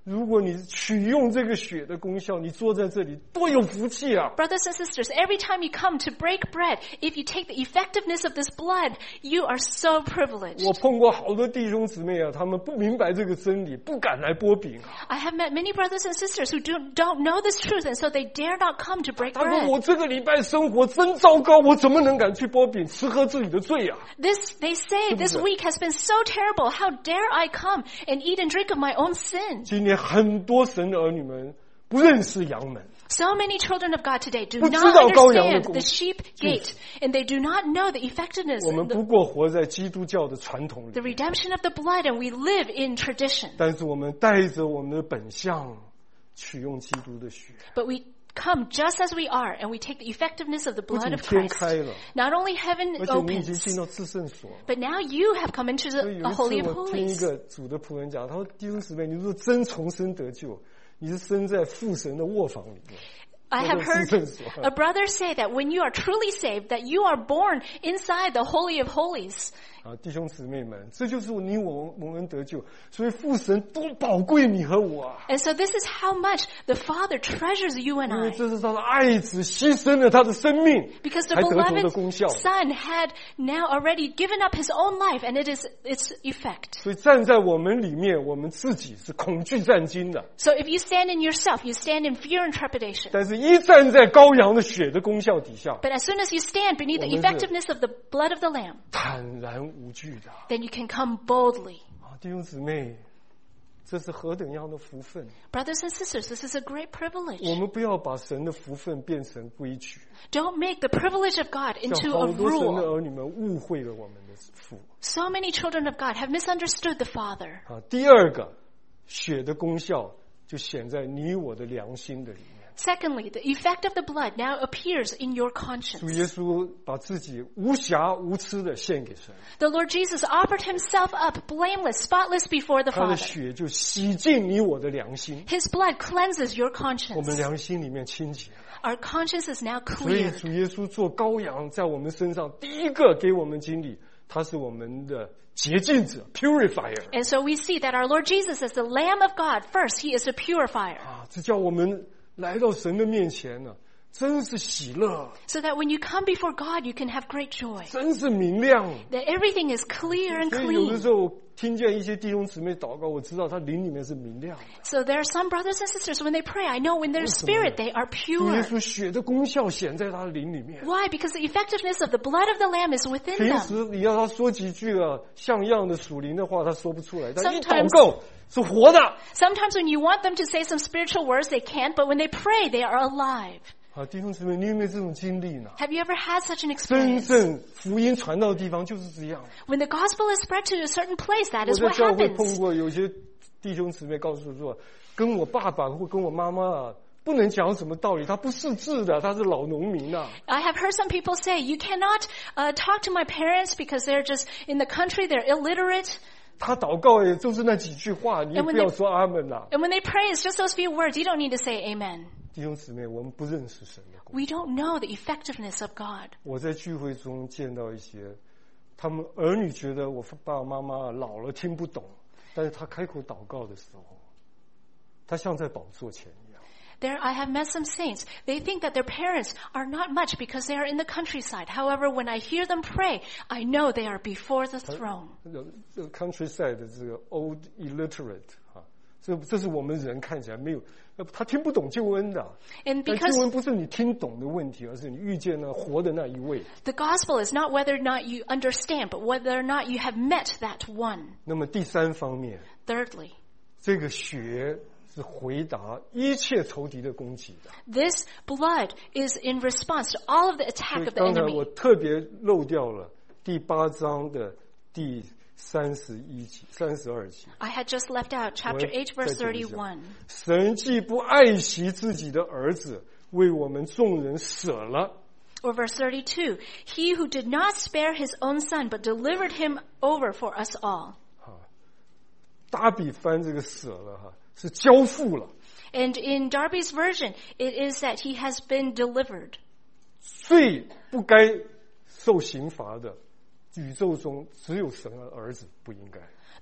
如果你取用这个血的功效，你坐在这里多有福气啊！ Brothers and sisters, every time you come to break bread, if you take the effectiveness of this blood, you are so privileged. 我碰过好多弟兄姊妹啊，他们不明白这个真理，不敢来剥饼啊。 I have met many brothers and sisters who do, don't know this truth, and so they dare not come to break 他说 bread. 我这个礼拜生活真糟糕，我怎么能敢去剥饼，吃喝自己的罪啊？ This, they say, this week has been so terrible. How dare I come and eat and drink of my own sin? 今天很多神的儿女们不认识羊门， So many children of God today do 不知 not 道羔羊的 understand 功 the sheep gate, and they do not know the effectiveness, 我们 the, 不过活在基督教的传统 the 里， redemption of the blood, and we live in tradition. 但是我们带着我们的本相，取用基督的血， But we come just as we are, and we take the effectiveness of the 不 blood 仅 of 天 Christ. 开了， Not only heaven 而且你已经 opens, 进到至圣所。 but now you have come into 所以 the 有 a 一 holy 次 of 我听一 holies. 个主的仆人讲，他说弟兄姊妹，你如果真重生得救，你是生在父神的卧房里面。 I have heard 这就是至圣所。 a brother say that when you are truly saved, that you are born inside the holy of holies. 啊，弟兄姊妹们，这就是你我蒙恩得救，所以父神多宝贵你和我啊！ And so this is how much the Father treasures you and 因为 I. 这是他的爱子牺牲了他的生命， Because the 才得着的功 beloved 效。 Son had now already given up his own life, and it is its effect. 所以站在我们里面，我们自己是恐惧战惊的； So if you stand in yourself, you stand in fear and trepidation. 但是一站在羔羊的血的功效底下， But as soon as you stand beneath the 我们是 effectiveness of the blood of the Lamb, 坦然无惧的。 then you can come boldly. 啊，弟兄姊妹，这是何等样的福分！ Brothers and sisters, this is a great 我 privilege. 们不要把神的福分变成规矩， Don't make the privilege of God 像 into 好 a 多神的 rule. 儿女们误会了我们的父。 So many children of God have misunderstood the Father. 啊，第二个，血的功效就显在你我的良心的里面。 Secondly, the effect of the blood now appears in your 主 conscience. 耶稣把自己无瑕无疵的献给神， The Lord Jesus offered himself up blameless, spotless before the 他的 Father. 血就洗净你我的良心， His blood cleanses your 我们 conscience. 良心里面清洁了。 Our conscience is now 所以 cleared. 主耶稣做羔羊，在我们身上第一个给我们经历，他是我们的洁净者 （purifier） And so we see that our Lord Jesus is the Lamb of God. First, he is a purifier. 啊，这叫我们来到神的面前呢、真是喜乐， So that when you come before God, you can have great joy. 真是明亮。 That everything is clear and 所以有的 clean. 时候听见一些弟兄姊妹祷告，我知道他灵里面是明亮的。 So there are some brothers and sisters, when they pray, I know in their spirit they are 主耶 pure. 稣血的功效显在他的灵里面。 Why? Because the effectiveness of the blood of the Lamb is within 平 them. 时你要他说几句啊像样的属灵的话，他说不出来。但一 Sometimes- 祷告是活的。 Sometimes when you want them to say some spiritual words, they can't, but when they pray, they are alive. 啊，弟兄姊妹，你有没有这种经历呢？ Have you ever had such an 真 experience? 正福音传到的地方就是这样。 When the gospel is spread to a certain place, that 我 is 在 what 教会碰 happens. 过有些弟兄姊妹告诉我说，跟我爸爸或跟我妈妈啊，不能讲什么道理，他不识字的，他是老农民啊。 I have heard some people say, you cannot uh, talk to my parents because they're just in the country, they're illiterate. 他祷告也就是那几句话，你也 And when 不要 they- 说阿门啦。 And when they pray, it's just those few words. You don't need to say amen. 弟兄姊妹，我们不认识神的功。 We don't know the effectiveness of God. 我在聚会中见到一些，他们儿女觉得我爸爸妈妈老了听不懂，但是他开口祷告的时候，他像在宝座前一样。 There, I have met some saints. They think that their parents are not much because they are in the countryside. However, when I hear them pray, I know they are before the throne. The countryside 的这个 old illiterate 啊，这这是我们人看起来没有，他听不懂救恩的。 And 但 because 救恩不是你听懂的问题，而是你遇见了活的那一位。 the gospel is not whether or not you understand, but whether or not you have met that one. 那么第三方面， Thirdly, 这个血是回答一切仇敌的攻击的。 this blood is in response to all of the 所 attack 以 of the 刚才我 enemy. 特别漏掉了第八章的第三十一节、三十二节。 I had just left out chapter eight, verse 再读一下。 thirty-one. 神既不爱惜自己的儿子，为我们众人舍了。 Or verse thirty-two, he who did not spare his own son, but delivered him over for us all. 大比翻这个舍了哈，是交付了。 And in Darby's version, it is that he has been delivered. 最不该受刑罚的，宇宙中只有神的儿子不应该。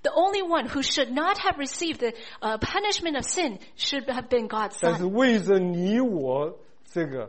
The only one who should not have received the uh, punishment of sin should have been God's 但是 son. 为着你我这个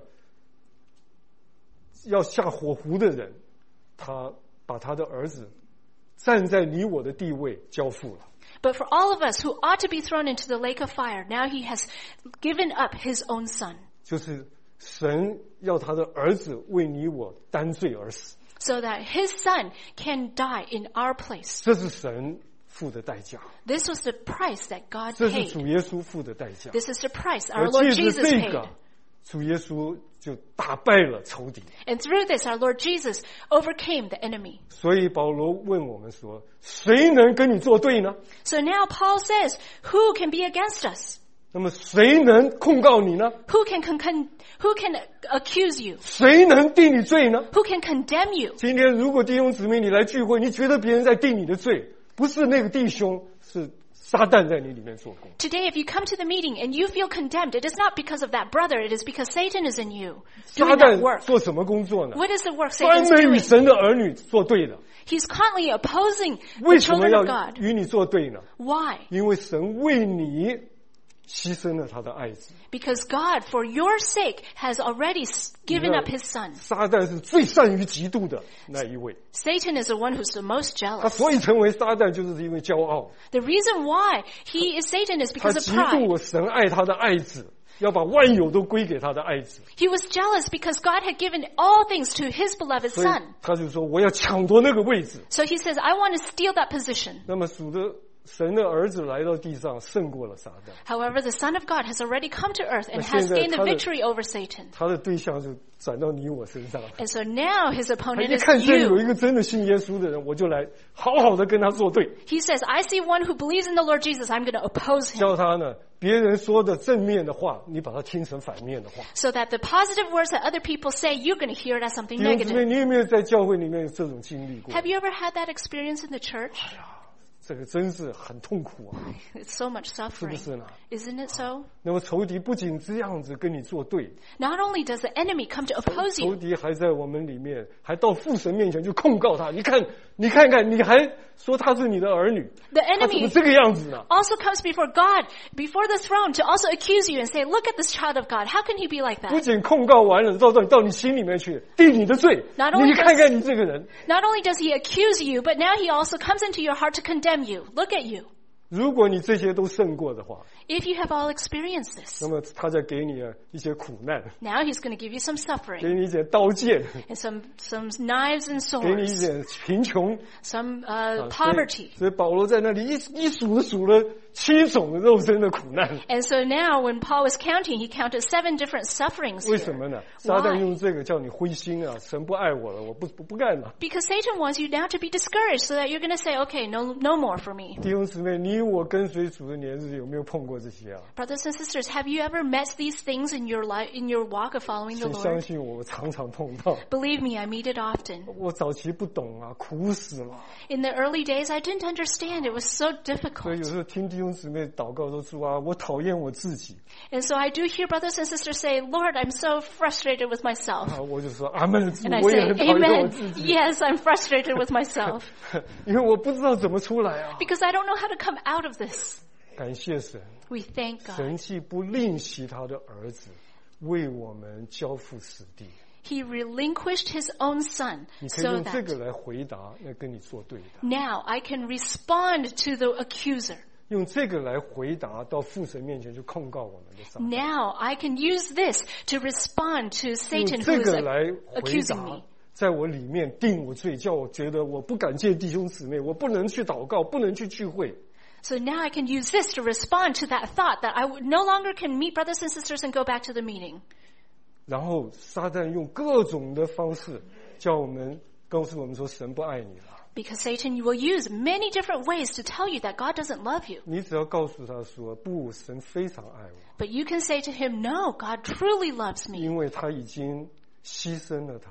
要下火湖的人，他把他的儿子站在你我的地位交付了。 But for all of us who ought to be thrown into the lake of fire, now he has given up his own son. 就是神要他的儿子为你我担罪而死， So that his son can die in our place. 这是神付的代价， This was the price that God 这是 paid. 主耶稣付的代价。 This is the price 而 our Lord 借着 Jesus 这 paid. 个，主耶稣就打败了仇敌。 And through this, our Lord Jesus overcame the enemy. 所以保罗问我们说：“谁能跟你作对呢？ So now Paul says, who can be against us? 那么谁能控告你呢？ Who can, con- con- who can accuse you? 谁能定你罪呢？” Who can condemn you? 今天如果弟兄姊妹你来聚会，你觉得别人在定你的罪，不是那个弟兄，是撒旦在你里面做工。 Today, if you come to the meeting and you feel condemned, it is not because of that brother, it is because Satan is in you 撒 doing that 旦 work. 做什么工作呢？ What is the work 专 Satan's 门与 doing? 神的儿女作对的。 He's constantly opposing 为 the 什么 children 要 of God. 与你作对呢？ Why? 因为神为你牺牲了他的爱子。 Because God, for your sake, has already s- given up his son. 撒旦是最善于嫉妒的那一位， Satan is the one who's the most 他 jealous. 所以成为撒旦，就是因为骄傲。 The reason why he is Satan is 他 because of 嫉 pride. 妒神爱他的爱子，要把万有都归给他的爱子， He was jealous because God had given all things to his beloved 所以 son. 他就说我要抢夺那个位置。 So he says, I want to steal that position. 那么属的神的儿子来到地上，胜过了撒旦。 However, the Son of God has already come to earth and 那 has 现在 gained the 他的- victory over Satan. 他的对象就转到你我身上。 And so now his 他 opponent 一 is 看见有一 you. 个真的信耶稣的人，我就来好好的跟他作对， He says, I see one who believes in the Lord Jesus. I'm going to oppose him. 叫他呢，别人说的正面的话，你把它听成反面的话。 So that the positive words that other people say, you're going to hear it as something 弟兄姊妹， negative. 你有没有在教会里面有这种经历过？ Have you ever had that experience in the church? 这个真是很痛苦啊， It's so much 是不 suffering. 是呢？ Isn't it so? 那么仇敌不仅这样子跟你作对， Not only does the enemy come to oppose 仇 you, 敌还在我们里面，还到父神面前去控告他。你看，你看看，你还说他是你的儿女， the 他怎么 enemy 这个样子呢？ also comes before God, before the throne, to also accuse you and say, look at this child of God. How can he be like 不 that? 仅控告完了，到到到你心里面去定你的罪。 Not only 你看看你这个人， Not only does he accuse you, but now he also comes into your heart to condemn you. Look at you. 如果你这些都胜过的话， If you have all experienced this, 那么他再给你啊一些苦难， now he's going to give you some 给 suffering 你一些刀剑， and some, some knives and 给你一 swords, 点贫穷。 some 啊 uh, 所以 poverty. 所以保罗在那里一一数数了七种肉身的苦难。 And so now when Paul was counting, he counted seven different sufferings 为什么 here. 呢？撒旦 Why? 用这个叫你灰心啊，神不爱我了，我不不不干了。 Because Satan wants you now to be discouraged so that you're going to say, okay, no, no more for me. 弟兄姊妹，你我跟随主的年日有没有碰过这些啊？ Brothers and sisters, have you ever met these things in your life, in your walk of following the 请相 Lord? 信我，我常常碰到。 Believe me, I meet it often. 我早期不懂啊，苦死了。 In the early days, I didn't understand. It was so 所以 difficult. 有时候听弟兄姊妹祷告说主啊，我讨厌我自己 And so I do hear brothers and sisters say, Lord, I'm so frustrated with myself. 啊，我就说阿门，主 And I 我也 say, 很讨厌我 Amen. 自己， Yes, I'm frustrated with myself. 因为我不知道怎么出来啊。 Because I don't know how to come out of this. 感谢神， We thank God. 神既不吝惜他的儿子，为我们交付死地。 He relinquished his own son 你可以 so 用这个 that 来回答那跟你作对的， now I can respond to the accuser. 用这个来回答到父神面前去控告我们的撒旦， Now I can use this to respond to 用 Satan 这 who 个 is 来 ac- 回 accusing 答 me. 在我里面定我罪，叫我觉得我不敢见弟兄姊妹，我不能去祷告，不能去聚会。 So now I can use this to respond to that thought that I would no longer can meet brothers and sisters and go back to the meeting. 然后撒旦用各种的方式叫我们告诉我们说神不爱你了。 Because Satan will use many different ways to tell you that God doesn't love you. 你只要告诉他说不，神非常爱我， But you can say to him, no, God truly loves me. 因为他已经牺牲了他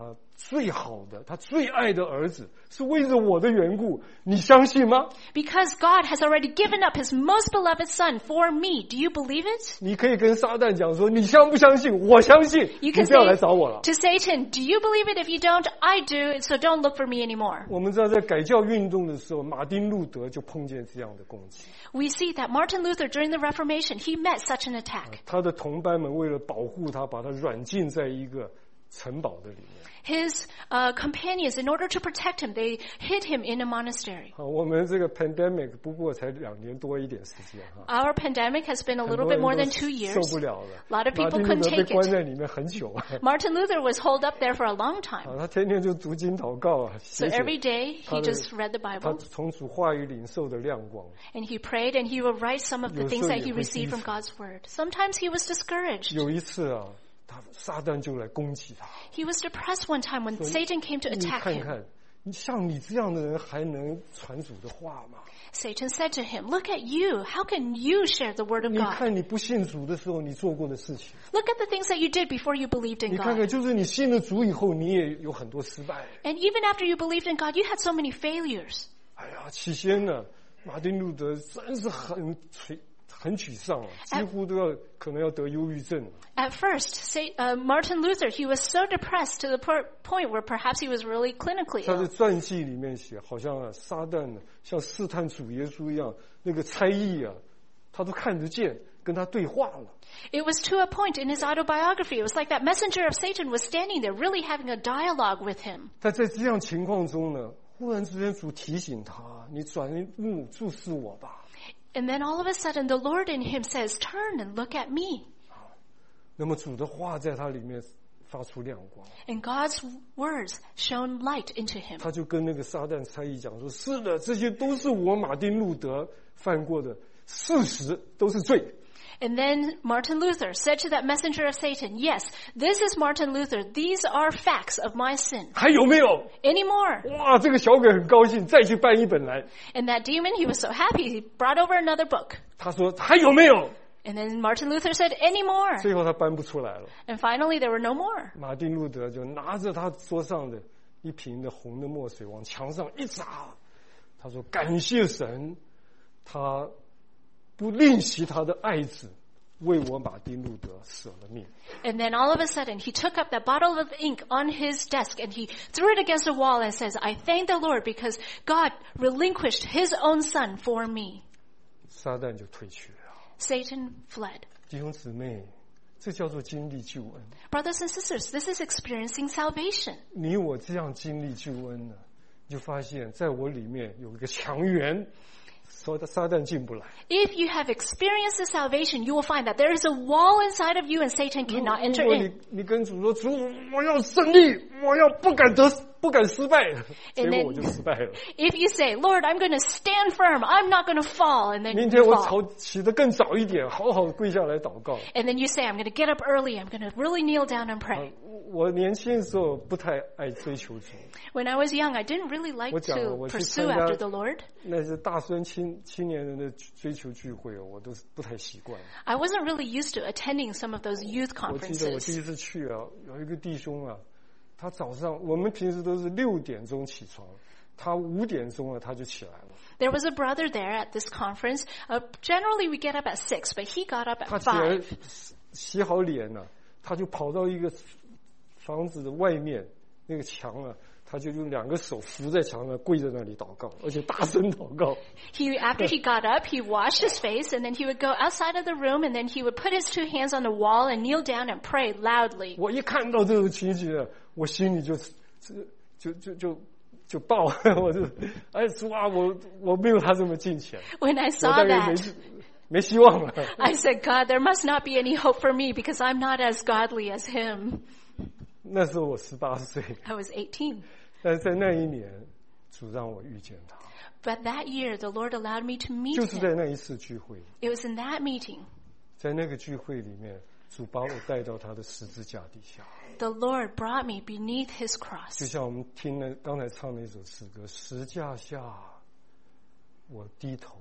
最好的，他最爱的儿子，是为着我的缘故，你相信吗？ Because God has already given up his most beloved son for me. Do you believe it? 你可以跟撒旦讲说，你相不相信？我相信， You 你 can 不要 say 来找我了。 to Satan, do you believe it? If you don't, I do, so don't look for me anymore. 我们知道在改教运动的时候，马丁路德就碰见这样的攻击。 We see that Martin Luther, during the Reformation, he met such an attack. 他的同伴们为了保护他，把他软禁在一个城堡的里面。 His uh, companions, in order to protect him, they hid him in a monastery. 好，我们这个 pandemic 不过才两年多一点时间哈， Our pandemic has been a 很 little 多 bit 人 more 都 than two years. 受不了了。 A lot of 马 people 丁路 couldn't 德被 take 关 it. 在里面很久啊， Martin Luther was holed up there for a long time. 啊，他天天就读经祷告啊， So 写写 every day 他 he 的 just read the 他 Bible 从主话语领受的亮光。 and he prayed and he would write some of the 有时候 things that 也 he 会 received 低 from 潮。 God's word. Sometimes he was discouraged. 有一次啊，他撒旦就来攻击他， He was depressed one time when 说 Satan came to 你 attack 看 him. 看，你像你这样的人还能传主的话吗？ Satan said to him, look at you. How can you share the word of 你 God? 看你不信主的时候你做过的事情， Look at the things that you did before you believed in 你看看， God. 就是你信了主以后，你也有很多失败。 And even after you believed in God, you had so many failures. 哎呀，起先呢，马丁路德真是很垂很沮丧啊，几乎都要可能要得忧郁症。 At first, say, uh, Martin Luther, he was so depressed to the per- point where perhaps he was really clinically 他的 ill. 传记里面写，好像啊，撒旦呢像试探主耶稣一样，那个差役啊，他都看得见，跟他对话了。 It was to a point in his autobiography, it was like that messenger of Satan was standing there really having a dialogue with him. 但在这样情况中呢，忽然之间主提醒他：“你转目注视我吧。” And then all of a sudden, the Lord in him says, turn and look at me. 那么主的话在他里面发出亮光， And God's words shone light into him. 他就跟那个撒旦差役讲说：“是的，这些都是我马丁路德犯过的事实，都是罪。” And then Martin Luther said to that messenger of Satan, yes, this is Martin Luther. These are facts of my sin. 还有没有？ Any more? 哇，这个小鬼很高兴，再去搬一本来。 And that demon, he was so happy, he brought over another book. 他说：“还有没有 And then Martin Luther said, any？” more? 最后他搬不出来了。 And finally, there were no more. 马丁路德就拿着他桌上的一瓶的红的墨水往墙上一砸，他说：“感谢神，他不吝惜他的爱子，为我马丁路德舍了命。” And then all of a sudden, he took up that bottle of ink on his desk and he threw it against the wall and says, I thank the Lord because God relinquished his own son for me. 撒旦就退去了。 Satan fled. 弟兄姊妹，这叫做经历救恩。 Brothers and sisters, this is experiencing salvation. 你我这样经历救恩呢，你就发现在我里面有一个墙垣，说的撒旦进不来。 If you have experienced the salvation, you will find that there is a wall inside of you and Satan 如 cannot 如 enter 果 in. 你你跟主说：“主，我要胜利，我要不敢得，不敢失败。”结果我就失败了。 If you say, Lord, I'm going to stand firm, I'm not going to fall, and then 明 you 天我 fall. 早起得更早一点，好好跪下来祷告。 And then you say, I'm going to get up early, I'm going to really kneel down and 啊 pray. 我年轻的时候不太爱追求主， When I was young, I didn't really like 我讲了， to 我去 pursue 参加 after the Lord. 那些大专青青年人的追求聚会，我都是不太习惯。 I wasn't really used to attending some of those youth 我记得我第 conferences. 一次去啊，有一个弟兄啊，他早上我们平时都是六点钟起床，他五点钟啊他就起来了。 There was a brother there at this conference. Uh, generally, we get up at six, but he got up 他 at 起来 five. 洗好脸了、啊，他就跑到一个房子的外面那个墙啊，他就用两个手扶在墙上，跪在那里祷告，而且大声祷告。 He, after he got up, he washed his face, and then he would go outside of the room, and then he would put his two hands on the wall and kneel down and pray loudly. 我一看到这种情形啊，我心里就就就就就爆，我就哎主啊，我我没有他这么敬虔， When I 我 saw 大概没 that, 没希望了。 I said, God, there must not be any hope for me because I'm not as godly as him. 那时候我十八岁， I was eighteen. 但是在那一年，主让我遇见他， But that year, the Lord allowed me to meet 就是在 him. 那一次聚会， It was in that meeting. 在那个聚会里面，主把我带到他的十字架底下， The Lord brought me beneath his 就 cross. 像我们听了刚才唱那首诗歌，十架下，我低头，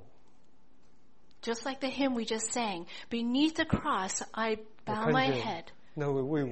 Just like the hymn we just sang, beneath the cross, I 我 bow 看 my 见 head. 那位为我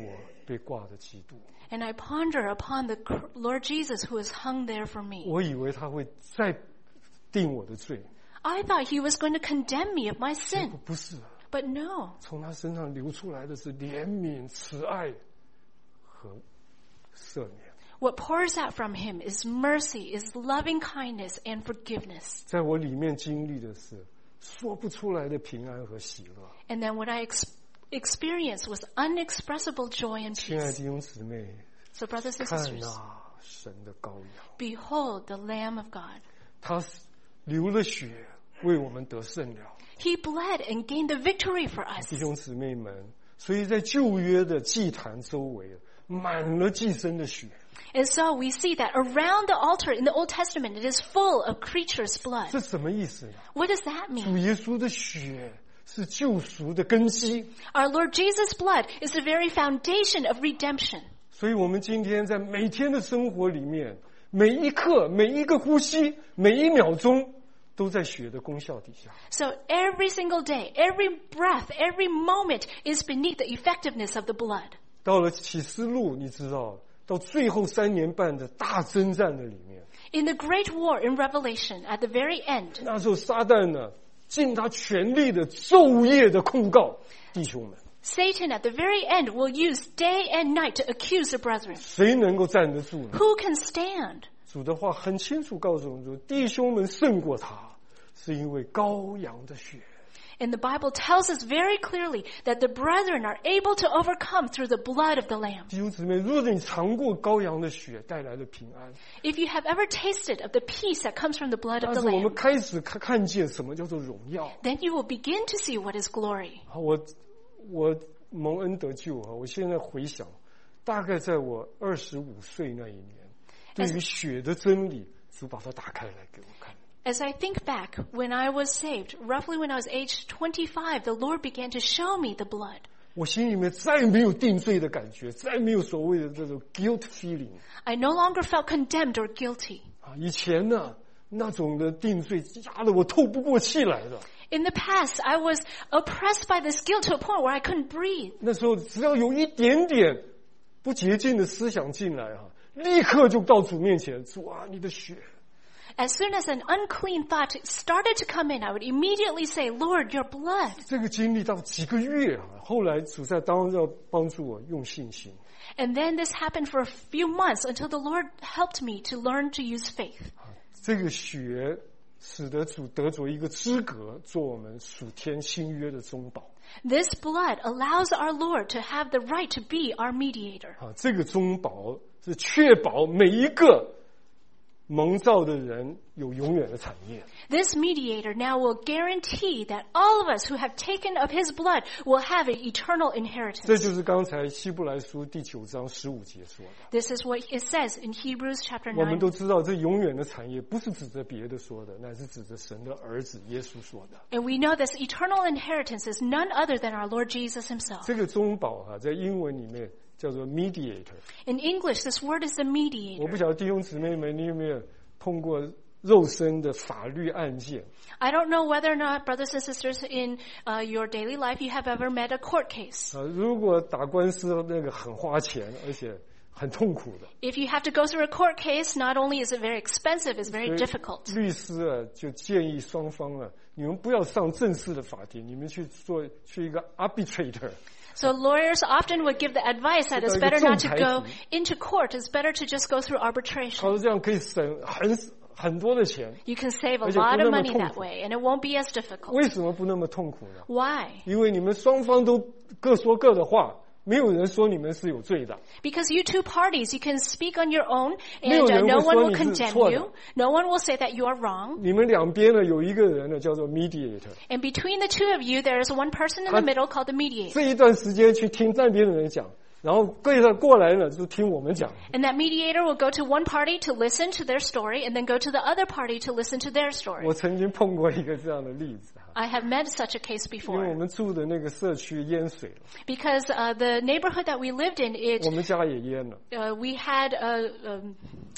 被挂的基督。 And I ponder upon the Lord Jesus who is hung there for me. 我以为他会再定我的罪， I thought he was going to condemn me of my 结 sin. 果不是， But no. 从他身上流出来的是怜悯、慈爱和赦免。 What pours out from him is mercy, is loving kindness and forgiveness. 在我里面经历的是说不出来的平安和喜乐。 And then what I ex- experienced was unexpressible joy and 亲爱的 peace. 弟兄姊妹， So brothers and 看 sisters, 啊，神的羔羊， behold the Lamb of God. 他流了血为我们得胜了。 He bled and gained the victory for us. 弟兄姊妹们，所以在旧约的祭坛周围满了祭牲的血。 And so we see that around the altar in the Old Testament, it is full of creatures' blood. 这什么意思呢？ What does that 主 mean? 耶稣的血是救赎的根基， Our Lord Jesus' blood is the very foundation of redemption. 所以我们今天在每天的生活里面，每一刻、每一个呼吸、每一秒钟，都在血的功效底下。 So every single day, every breath, every moment is beneath the effectiveness of the blood. 到了启示录，你知道，到最后三年半的大征战的里面， In the great war in Revelation, at the very end, 那时候撒旦呢，尽他全力的昼夜的控告弟兄们， Satan at the very end will use day and night to accuse the brethren. 谁能够站得住呢？ Who can stand? 主的话很清楚告诉我们说，弟兄们胜过他，是因为羔羊的血。 And the Bible tells us very clearly that the brethren are able to overcome through the blood of the Lamb. 弟兄姊妹，如果你尝过羔羊的血带来的平安， If you have ever tasted of the peace that comes from the blood 但 of 是 the 我们 Lamb, 开始看看见什么叫做荣耀。 then you will begin to see what is glory. 我我蒙恩得救啊！我现在回想，大概在我二十五岁那一年，对于血的真理，主把它打开来给我看。 As I think back, when I was saved, roughly when I was age twenty-five, the Lord began to show me the blood. 我心里面再没有定罪的感觉，再没有所谓的这种 guilt feeling I no longer felt condemned or guilty. 啊！以前呢，那种的定罪压得我透不过气来的。 In the past, I was oppressed by this guilt to a point where I couldn't breathe. 那时候只要有一点点不洁净的思想进来啊，立刻就到主面前，主啊，你的血。 As soon as an unclean thought started to come in, I would immediately say, Lord, your blood. 这个经历到几个月啊，后来主在当要帮助我用信心。 And then this happened for a few months until the Lord helped me to learn to use faith. 这个血使得主得着一个资格，做我们属天新约的中保。 This blood allows our Lord to have the right to be our mediator. 啊，这个中保是确保每一个蒙召的人有永远的产业。 This mediator now will guarantee that all of us who have taken of his blood will have an eternal 这 inheritance. 就是刚才希伯来书第九章十五节说的。 This is what it says in Hebrews chapter 我们 nine. 都知道，这永远的产业不是指着别的说的，乃是指着神的儿子耶稣说的。 And we know this eternal inheritance is none other than our Lord Jesus himself. 这个中保啊，在英文里面叫做 mediator。 In English, this word is the 我 mediator. 不晓得弟兄姊妹们，你有没有碰过肉身的法律案件？ I don't know whether or not, brothers and sisters, in uh, your daily life you have ever met a court case. 啊，如果打官司那个很花钱，而且很痛苦的。 If you have to go through a court case, not only is it very expensive, it's very 所以 difficult. 律师啊，就建议双方啊，你们不要上正式的法庭，你们去做去一个 arbitrator。 So lawyers often would give the advice that it's better not to go into court. It's better to just go through 他 arbitration. 说这样可以省很很多的钱。 You can save a 而且不 lot 那 of 么 money 痛 that 苦。 way, and it won't be as difficult. 为什么不那么痛苦呢？ Why? 因为你们双方都各说各的话，没有人说你们是有罪的。 Because you two parties, you can speak on your own, 没有 and uh, 人 no 会 one 说 will 你是 condemn 错的。 you. No one will say that you are wrong. 你们两边呢有一个人呢叫做 mediator， And between the two of you, there is one person in the middle called the mediator. 这一段时间去听那边的人讲，然后过来过来呢就听我们讲。 And that mediator will go to one party to listen to their story, and then go to the other party to listen to their story. 我曾经碰过一个这样的例子， I have met such a case 因为我 before. 们住的那个社区淹水了， Because uh, the neighborhood that we lived in, it 我们家也淹了。 uh, we had uh, um,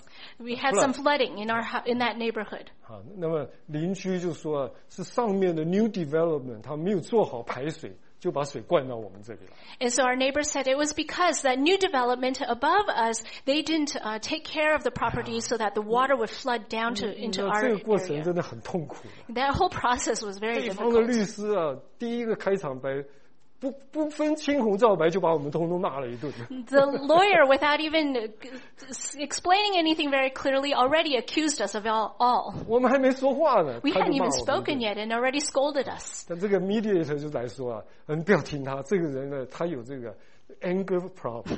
we had some flooding in our hou- in that neighborhood. 啊，那么邻居就说是上面的 new development 他没有做好排水， 就把水灌到我们这里来。 And so our neighbor said it was because that new development above us, they didn't uh, take care of the property so that the water would flood down to 你 into 知道 our 这个过程 area. 真的很痛苦的。 That whole process was very 对方的 difficult. 律师啊，第一个开场白，不不分青红皂白就把我们通通骂了一顿。 The lawyer, without even uh, explaining anything very clearly, already accused us of all. all. 我们还没说话呢， We 他就 hadn't 骂 even 我们一顿。 spoken yet and already scolded us. 但这个 mediator 就来说啊，嗯，不要听他，这个人呢，他有这个 anger problem。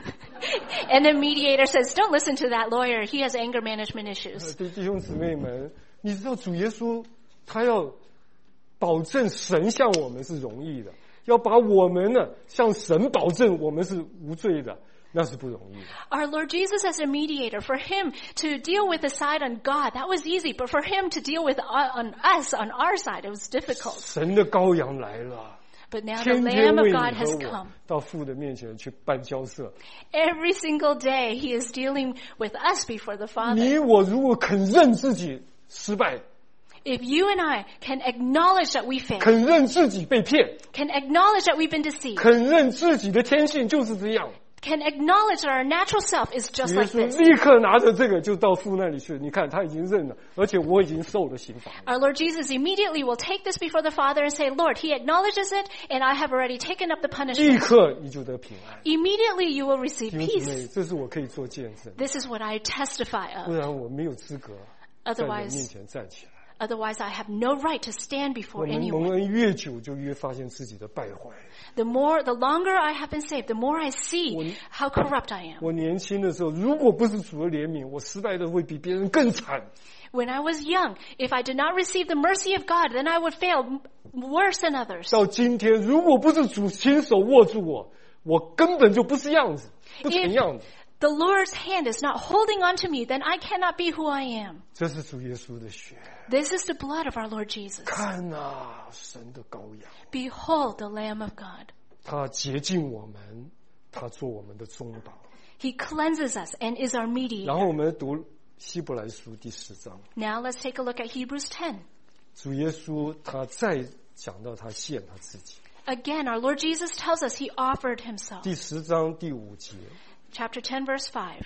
And the mediator says, don't listen to that lawyer. He has anger management 呃 issues. 弟弟兄姊妹们，你知道主耶稣他要保证神向我们是容易的，要把我们呢向神保证我们是无罪的，那是不容易的。 Our Lord Jesus as a mediator, for him to deal with the side on God, that was easy. But for him to deal with uh, on us, on our side, it was difficult. 神的羔羊来了， But now the 天天 Lamb 为 of 你 God has 和我 come. 到父的面前去办交涉。 Every single day he is dealing with us before the Father. 你我如果肯认自己失败， If you and I can acknowledge that we failed, 肯认自己被骗， can acknowledge that we've been deceived, 肯认自己的天性就是这样， can acknowledge that our natural self is 主 just 耶 like 稣 this. 立刻拿着这个就到父那里去。你看他已经认了，而且我已经受了刑罚。 Our Lord Jesus immediately will take this before the Father and say, Lord, he acknowledges it, and I have already taken up the 立 punishment. 刻你就得平安。 Immediately you will receive 弟兄姊 peace. 妹，这是我可以做见证， This is what I testify 不 of. 然我没有资格在你面 Otherwise, 前站起来。 otherwise I have no right to stand 我 before 们蒙 anyone. 恩越久，就越发现自己的败坏。 The more, the longer I have been saved, the more I see how corrupt I am. 我年轻的时候，如果不是主的怜悯，我失败的会比别人更惨。 When I was young, if I did not receive the mercy of God, then I would fail worse than others. 到今天，如果不是主亲手握住我，我根本就不是样子，不成样子。 The Lord's hand is not holding on to me, then I cannot be who I am. 这是主耶稣的血。 This is the blood of our Lord Jesus. 看啊，神的羔羊， Behold the Lamb of God. 他洁净我们，他做我们的中保。 He cleanses us and is our 然 mediator. 后我们读希伯来书第十章， Now let's take a look at Hebrews ten. 主耶稣他再讲到他献他自己。 Again, our Lord Jesus tells us he offered himself. 第十章第五节， Chapter ten, verse five.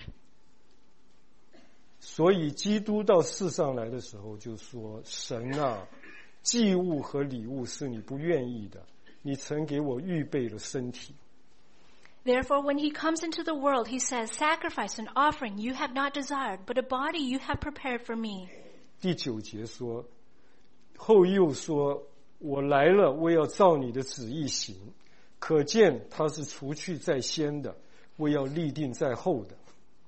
所以基督到世上来的时候就说：“神啊，祭物和礼物是你不愿意的，你曾给我预备了身体。” Therefore, when he comes into the world, he says, sacrifice and offering you have not desired, but a body you have prepared for me. 第九节说，后又说：“我来了，我要照你的旨意行。”可见他是除去在先的，我要立定在后的。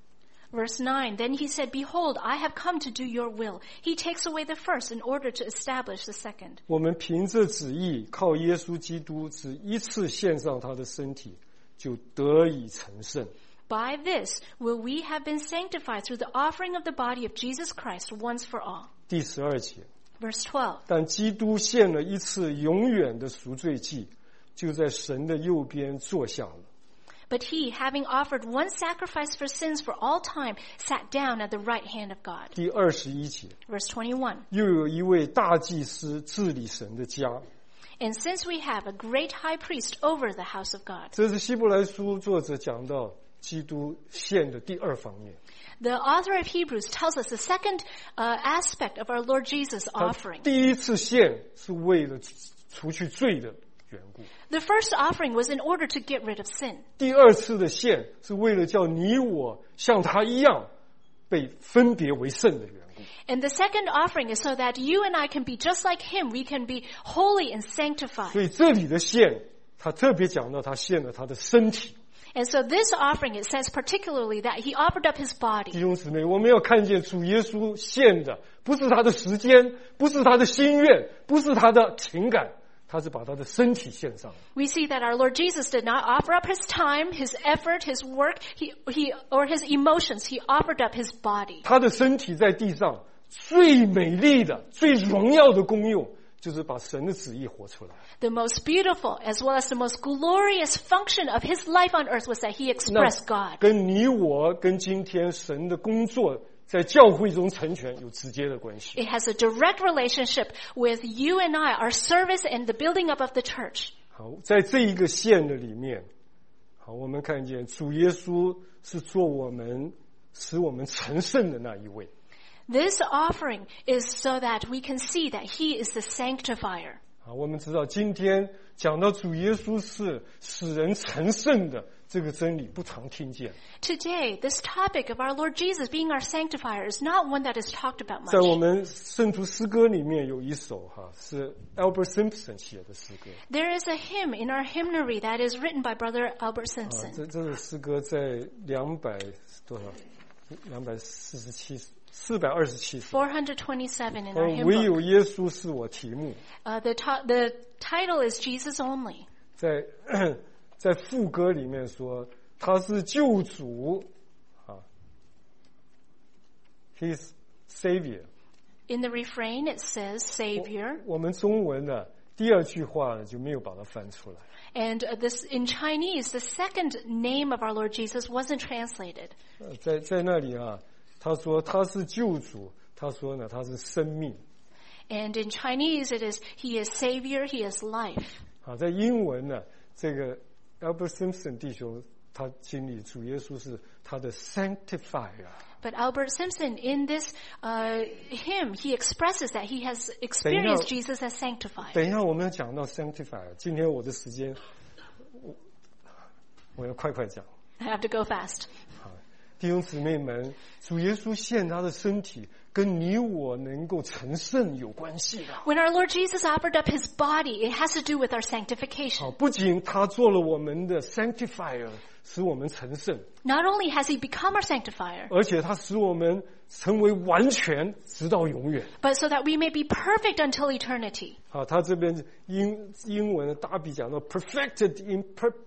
Verse nine, then he said, behold, I have come to do your will. He takes away the first in order to establish the second. 我们凭着旨意，靠耶稣基督只一次献上他的身体，就得以成圣。 By this will we have been sanctified through the offering of the body of Jesus Christ once for all. 第十二节， Verse twelve, 但基督献了一次永远的赎罪祭，就在神的右边坐下了。 but he, having offered one sacrifice for sins for all time, sat down at the right hand of God. 第二十一节， Verse twenty-one, 又有一位大祭司治理神的家。 and since we have a great high priest over the house of God. 这是希伯来书作者讲到基督献的第二方面。 The author of Hebrews tells us the second uh, aspect of our Lord Jesus' 他 offering. 第一次献是为了除去罪的缘故， The first offering was in order to get rid of sin. 第二次的献是为了叫你我像他一样被分别为圣的缘故。 And the second offering is so that you and I can be just like him. We can be holy and sanctified. 所以这里的献，他特别讲到他献了他的身体。 And so this offering, it says particularly that he offered up his 弟 body. 兄姊妹，我们要看见主耶稣献的不是他的时间，不是他的心愿，不是他的情感，他是把他的身体献上。 We see that our Lord Jesus did not offer up his time, his effort, his work, he, he, or his emotions. He offered up his body. 他的身体在地上最美丽的、最荣耀的功用，就是把神的旨意活出来。 The most beautiful as well as the most glorious function of his life on earth was that he expressed 那 God. 跟你我跟今天神的工作在教会中成全有直接的关系。 It has a direct relationship with you and I, our service and the building up of the church. 好，在这一个线的里面，好，我们看见主耶稣是做我们使我们成圣的那一位。 This offering is so that we can see that he is the sanctifier. 好，我们知道今天讲到主耶稣是使人成圣的这个真理不常听见。 Today, this topic of our Lord Jesus being our sanctifier is not one that is talked about 在我 much. 们圣徒诗歌里面有一首哈是 Albert Simpson 写的诗歌。 There is a hymn in our hymnary that is written by Brother Albert 啊， Simpson. 这这首诗歌在两百多少？两百四十七，四百二十七首。 four hundred twenty-seven in 而 our hymn 唯 book. 有耶稣是我题目。 Uh, the, to- the title is Jesus Only. 在在副歌里面说他是救主啊 ，He's Savior。 In the refrain, it says Savior. 我们中文呢第二句话呢就没有把它翻出来。 And uh, this in Chinese, the second name of our Lord Jesus wasn't translated. 呃在在那里啊，他说他是救主，他说呢他是生命。 And in Chinese, it is He is Savior, He is life. 啊，在英文呢，这个 Albert Simpson 弟兄他经历主耶稣是他的 sanctifier。 But Albert Simpson, in this uh, hymn, he expresses that he has experienced Jesus as sanctified. 等一下我们要讲到 sanctifier， 今天我的时间，我我要快快讲。 I have to go fast. 啊，弟兄姊妹们，主耶稣献他的身体，跟你我能够成圣有关系的。 When our Lord Jesus offered up His body, it has to do with our 好， sanctification. 不仅他做了我们的 sanctifier， 使我们成圣， Not only has He become our sanctifier, 而且他使我们成为完全，直到永远。 but so that we may be perfect until eternity. 好，他这边英英文的大笔讲到 perfected in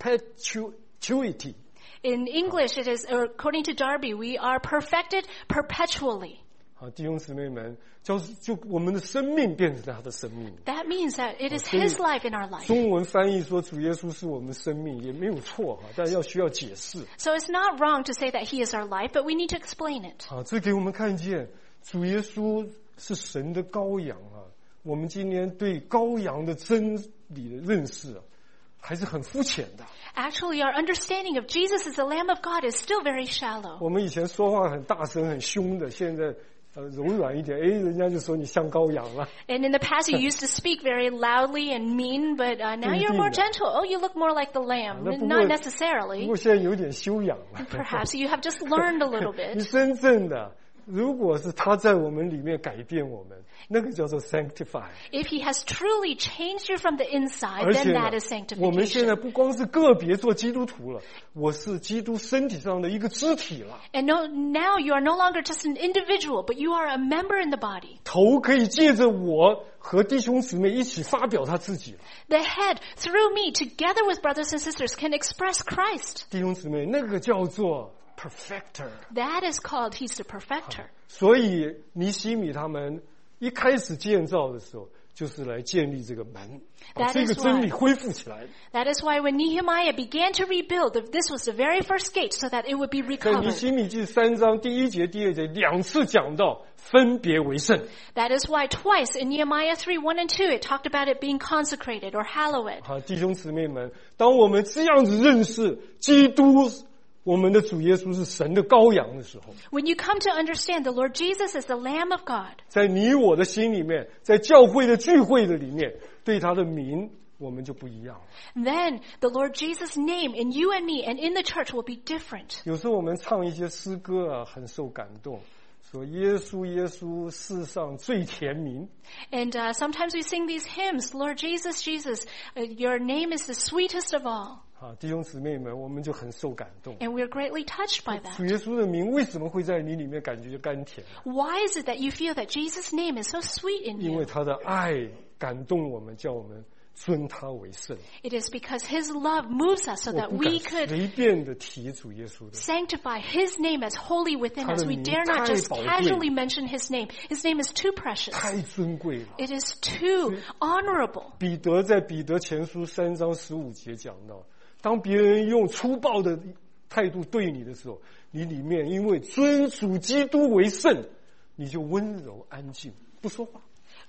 perpetuity。 In English, it is, or according to Darby, we are perfected perpetually. 好，弟兄姊妹们，就就我们的生命变成他的生命。 That means that it is 所以 His life in our life. 中文翻译说主耶稣是我们生命也没有错哈，但要需要解释。 So it's not wrong to say that He is our life, but we need to explain it. 好，这给我们看见主耶稣是神的羔羊啊。我们今天对羔羊的真理的认识啊，还是很肤浅的。 Actually, our understanding of Jesus as the Lamb of God is still very shallow. 我们以前说话很大声、很凶的，现在呃柔软一点，哎，人家就说你像羔羊了。 And in the past, you used to speak very loudly and mean, but uh, now you're more gentle. Oh, you look more like the lamb. 那不过 Not 不 necessarily. 过现在有点修养了。 Perhaps you have just learned a little 你 bit. 真正的，如果是他在我们里面改变我们，那个叫做 sanctify。 If He has truly changed you from the inside, 而且 then 呢 that is 我们现在 sanctification. 不光是个别做基督徒了，我是基督身体上的一个肢体了。 And no, now you are no longer just an individual, but you are a member in the body. 头可以借着我和弟兄姊妹一起发表他自己了。 The head, through me, together with brothers and sisters, can express Christ. 弟兄姊妹，那个叫做 perfecter。 That is called He's the perfecter. 所以尼希米他们一开始建造的时候，就是来建立这个门，把 That 这个 is 真理 why. 恢复起来。 That is why when Nehemiah began to rebuild, this was the very first gate so that it would be 在尼 recovered. 希米记三章第一节、第二节两次讲到分别为圣。 That is why twice in Nehemiah three, one and two, it talked about it being consecrated or hallowed. 好，弟兄姊妹们，当我们这样子认识基督，我们的主耶稣是神的羔羊的时候， When you come to understand the Lord Jesus as the Lamb of God, 在你我的心里面，在教会的聚会的里面，对他的名，我们就不一样了。 then the Lord Jesus' name in you and me and in the church will be different. 有时候我们唱一些诗歌啊，很受感动，说耶稣耶稣世上最甜民。 And uh, sometimes we sing these hymns, Lord Jesus, Jesus, uh, your name is the sweetest of all. 啊，弟兄姊妹们，我们就很受感动。 And we're greatly touched by 主 that. 耶稣的名为什么会在你里面感觉甘甜？ Why is it that you feel that Jesus' name is so sweet in 因为 you? 他的爱感动我们，叫我们尊他为圣。 It is because His love moves us so 我 that 不敢 we could 随便的提主耶稣的， sanctify His name as holy within us. We 他的名 dare not 太 just 宝贵。 casually mention His name. His name is too precious. 太尊贵了。 It is too honorable. 彼得在彼得前书三章十五节讲到，当别人用粗暴的态度对你的时候，你里面因为尊主基督为圣，你就温柔安静，不说话。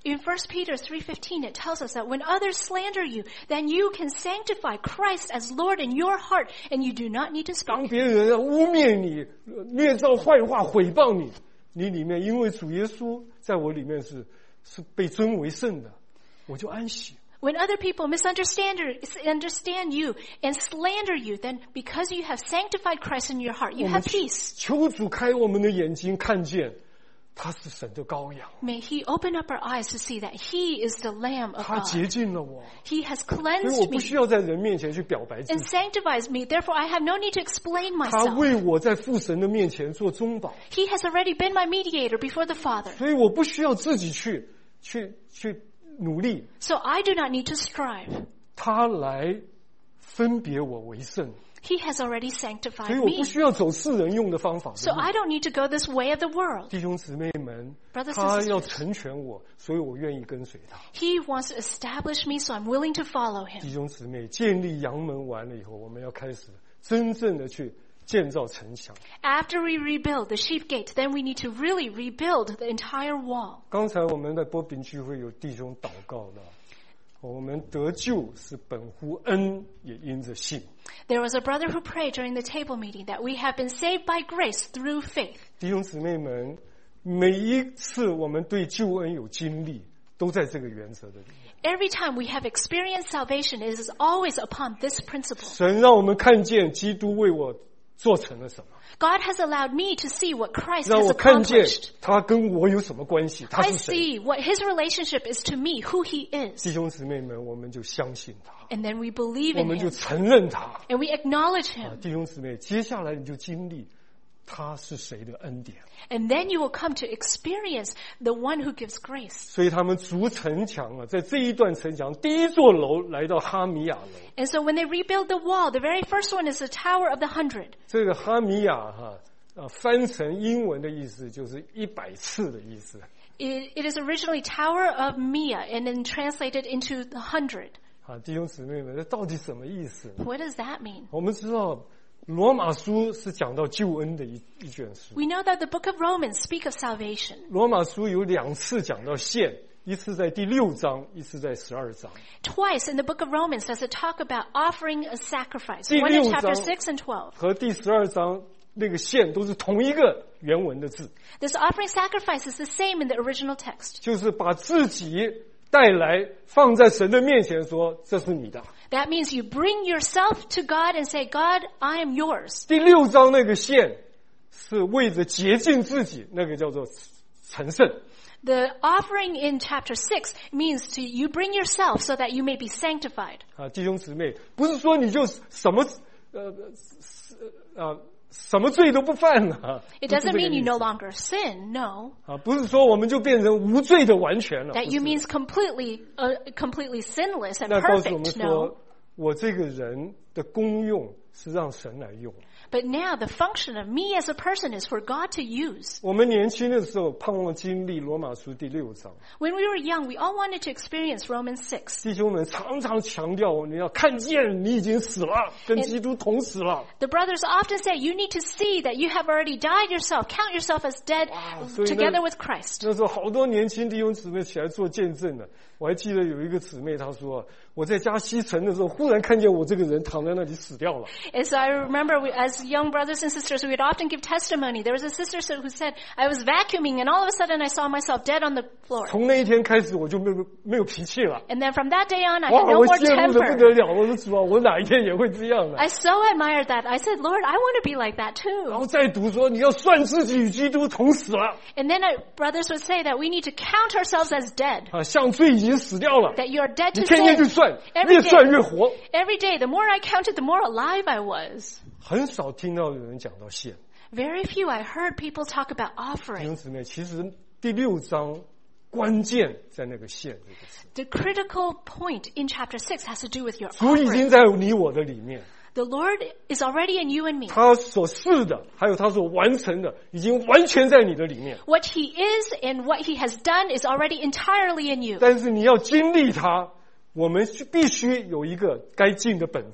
In First Peter three fifteen, it tells us that when others slander you, then you can sanctify Christ as Lord in your heart, and you do not need to 当 speak. 别人污蔑你、捏造坏话、毁谤你，你里面因为主耶稣在我里面是是被尊为圣的，我就安息。 When other people misunderstand or, understand you and slander you, then because you have sanctified Christ in your heart, you 我们 have peace. 求主开我们的眼睛，看见他是神的羔羊， May He open up our eyes to see that He is the Lamb of 他洁 God. 净了我， He has 所以我 cleansed 不 me 需要在人面前去表白自 and 己。 sanctifies me. Therefore, I have no need to explain 他 myself. 为我在父神的面前做中保， He has already been my mediator before the Father. 所以我不需要自己去去去努力， So I do not need to strive. 他来分别我为圣， He has already 所 sanctified 以我不 me. 需要走世人用的方法。 So I don't need to go this way of the world. 弟兄姊妹们， Brothers and 他 sisters 要成全我，所以我愿意跟随他。 He wants to establish me, so I'm willing to follow 弟 Him. 兄姊妹，建立阳门完了以后，我们要开始真正的去建造城墙。 After we rebuild the sheep gate, then we need to really rebuild the entire wall. 刚才我们在波饼聚会有弟兄祷告了，我们得救是本乎恩，也因着信。 There was a brother who prayed during the table meeting that we have been saved by grace through faith. 弟兄姊妹们，每一次我们对救恩有经历，都在这个原则的里面。 Every time we have experienced salvation, it is always upon this principle. 神让我们看见基督为我做成了什么， God has allowed me to see what Christ 让 has 我看见 accomplished. 他跟我有什么关系，他 I 是谁。 see what His relationship is to me, who He 弟 is. 兄姊妹们，我们就相信他， And then we believe 我 in 们就 Him. 承认他。 And we acknowledge 啊， Him. 弟兄姊妹，接下来你就经历他是谁的恩典。 And then you will come to experience the one who gives grace. 所以他们筑城墙啊，在这一段城墙第一座楼来到哈米亚楼。 And so when they rebuild the wall, the very first one is the Tower of the Hundred. 这个哈米亚哈啊，翻成英文的意思就是一百次的意思。 It, it is originally Tower of Mia and then translated into the hundred. 啊，弟兄姊妹们，这到底什么意思呢？ What does that mean? 我们知道罗马书是讲到救恩的一一卷书。 We know that the book of Romans speak of salvation. 罗马书有两次讲到献，一次在第六章，一次在十二章。 Twice in the book of Romans does it talk about offering a sacrifice. 第 One in 六 chapter 章 six and twelve. 和第十二章那个献都是同一个原文的字， This offering sacrifice is the same in the original text. 就是把自己带来放在神的面前说，这是你的。 That means you bring yourself to God and say, God, I am yours. 第六章那个献是为着洁净自己，那个叫做成圣。 The offering in chapter six means to you bring yourself so that you may be sanctified. 啊，弟兄姊妹，不是说你就什么呃呃什么罪都不犯了。 It 不是这 doesn't 个 mean 意 you 思 no longer sin, no. 啊，不是说我们就变成无罪的完全了。 That 不 you 是 means completely, uh, completely sinless and 那告诉我们 perfect, no. 说，我这个人的功用是让神来用。 But now the function of me as a person is for God to use. 我们年轻的时候盼望经历罗马书第六章， When we were young, we all wanted to experience Romans six. 弟兄们常常强调你要看见你已经死了，跟基督同死了。 The brothers often say you need to see that you have already died yourself, count yourself as dead Wow, so you together know- with Christ. 那时候好多年轻弟兄姊妹起来做见证的，我还记得有一个姊妹她说，我在家西城的时候，忽然看见我这个人躺在那里死掉了。 And so I remember we, as young brothers and sisters, we would often give testimony. There was a sister who said, I was vacuuming and all of a sudden I saw myself dead on the floor. 从那一天开始，我就没有没有脾气了。 And then from that day on, I 哇， had no 我 more 羡慕的不 temper. 得了！我说主啊，我哪一天也会这样的。 I so admired that. I said, Lord, I want to be like that 然 too. 后再读说，你要算自己与基督同死了 And then uh, brothers would say that we need to count ourselves as dead. 啊，像罪已经死掉了， That you are dead 你 to 天天去 sin. 算， Every 越 day. 算越活。 Every day, the more I counted, the more alive I was. 很少听到有人讲到献。 Very few I heard people talk about 弟 offering. 兄姊妹，其实第六章关键在那个献这个词， The critical point in chapter six has to do with your 主已 offering. 经在你我的里面。 The Lord is already in you and me. 他所是的，还有他所完成的，已经完全在你的里面。 What He is and what He has done is already entirely in you. 但是你要经历他，我们必须有一个该尽的本分，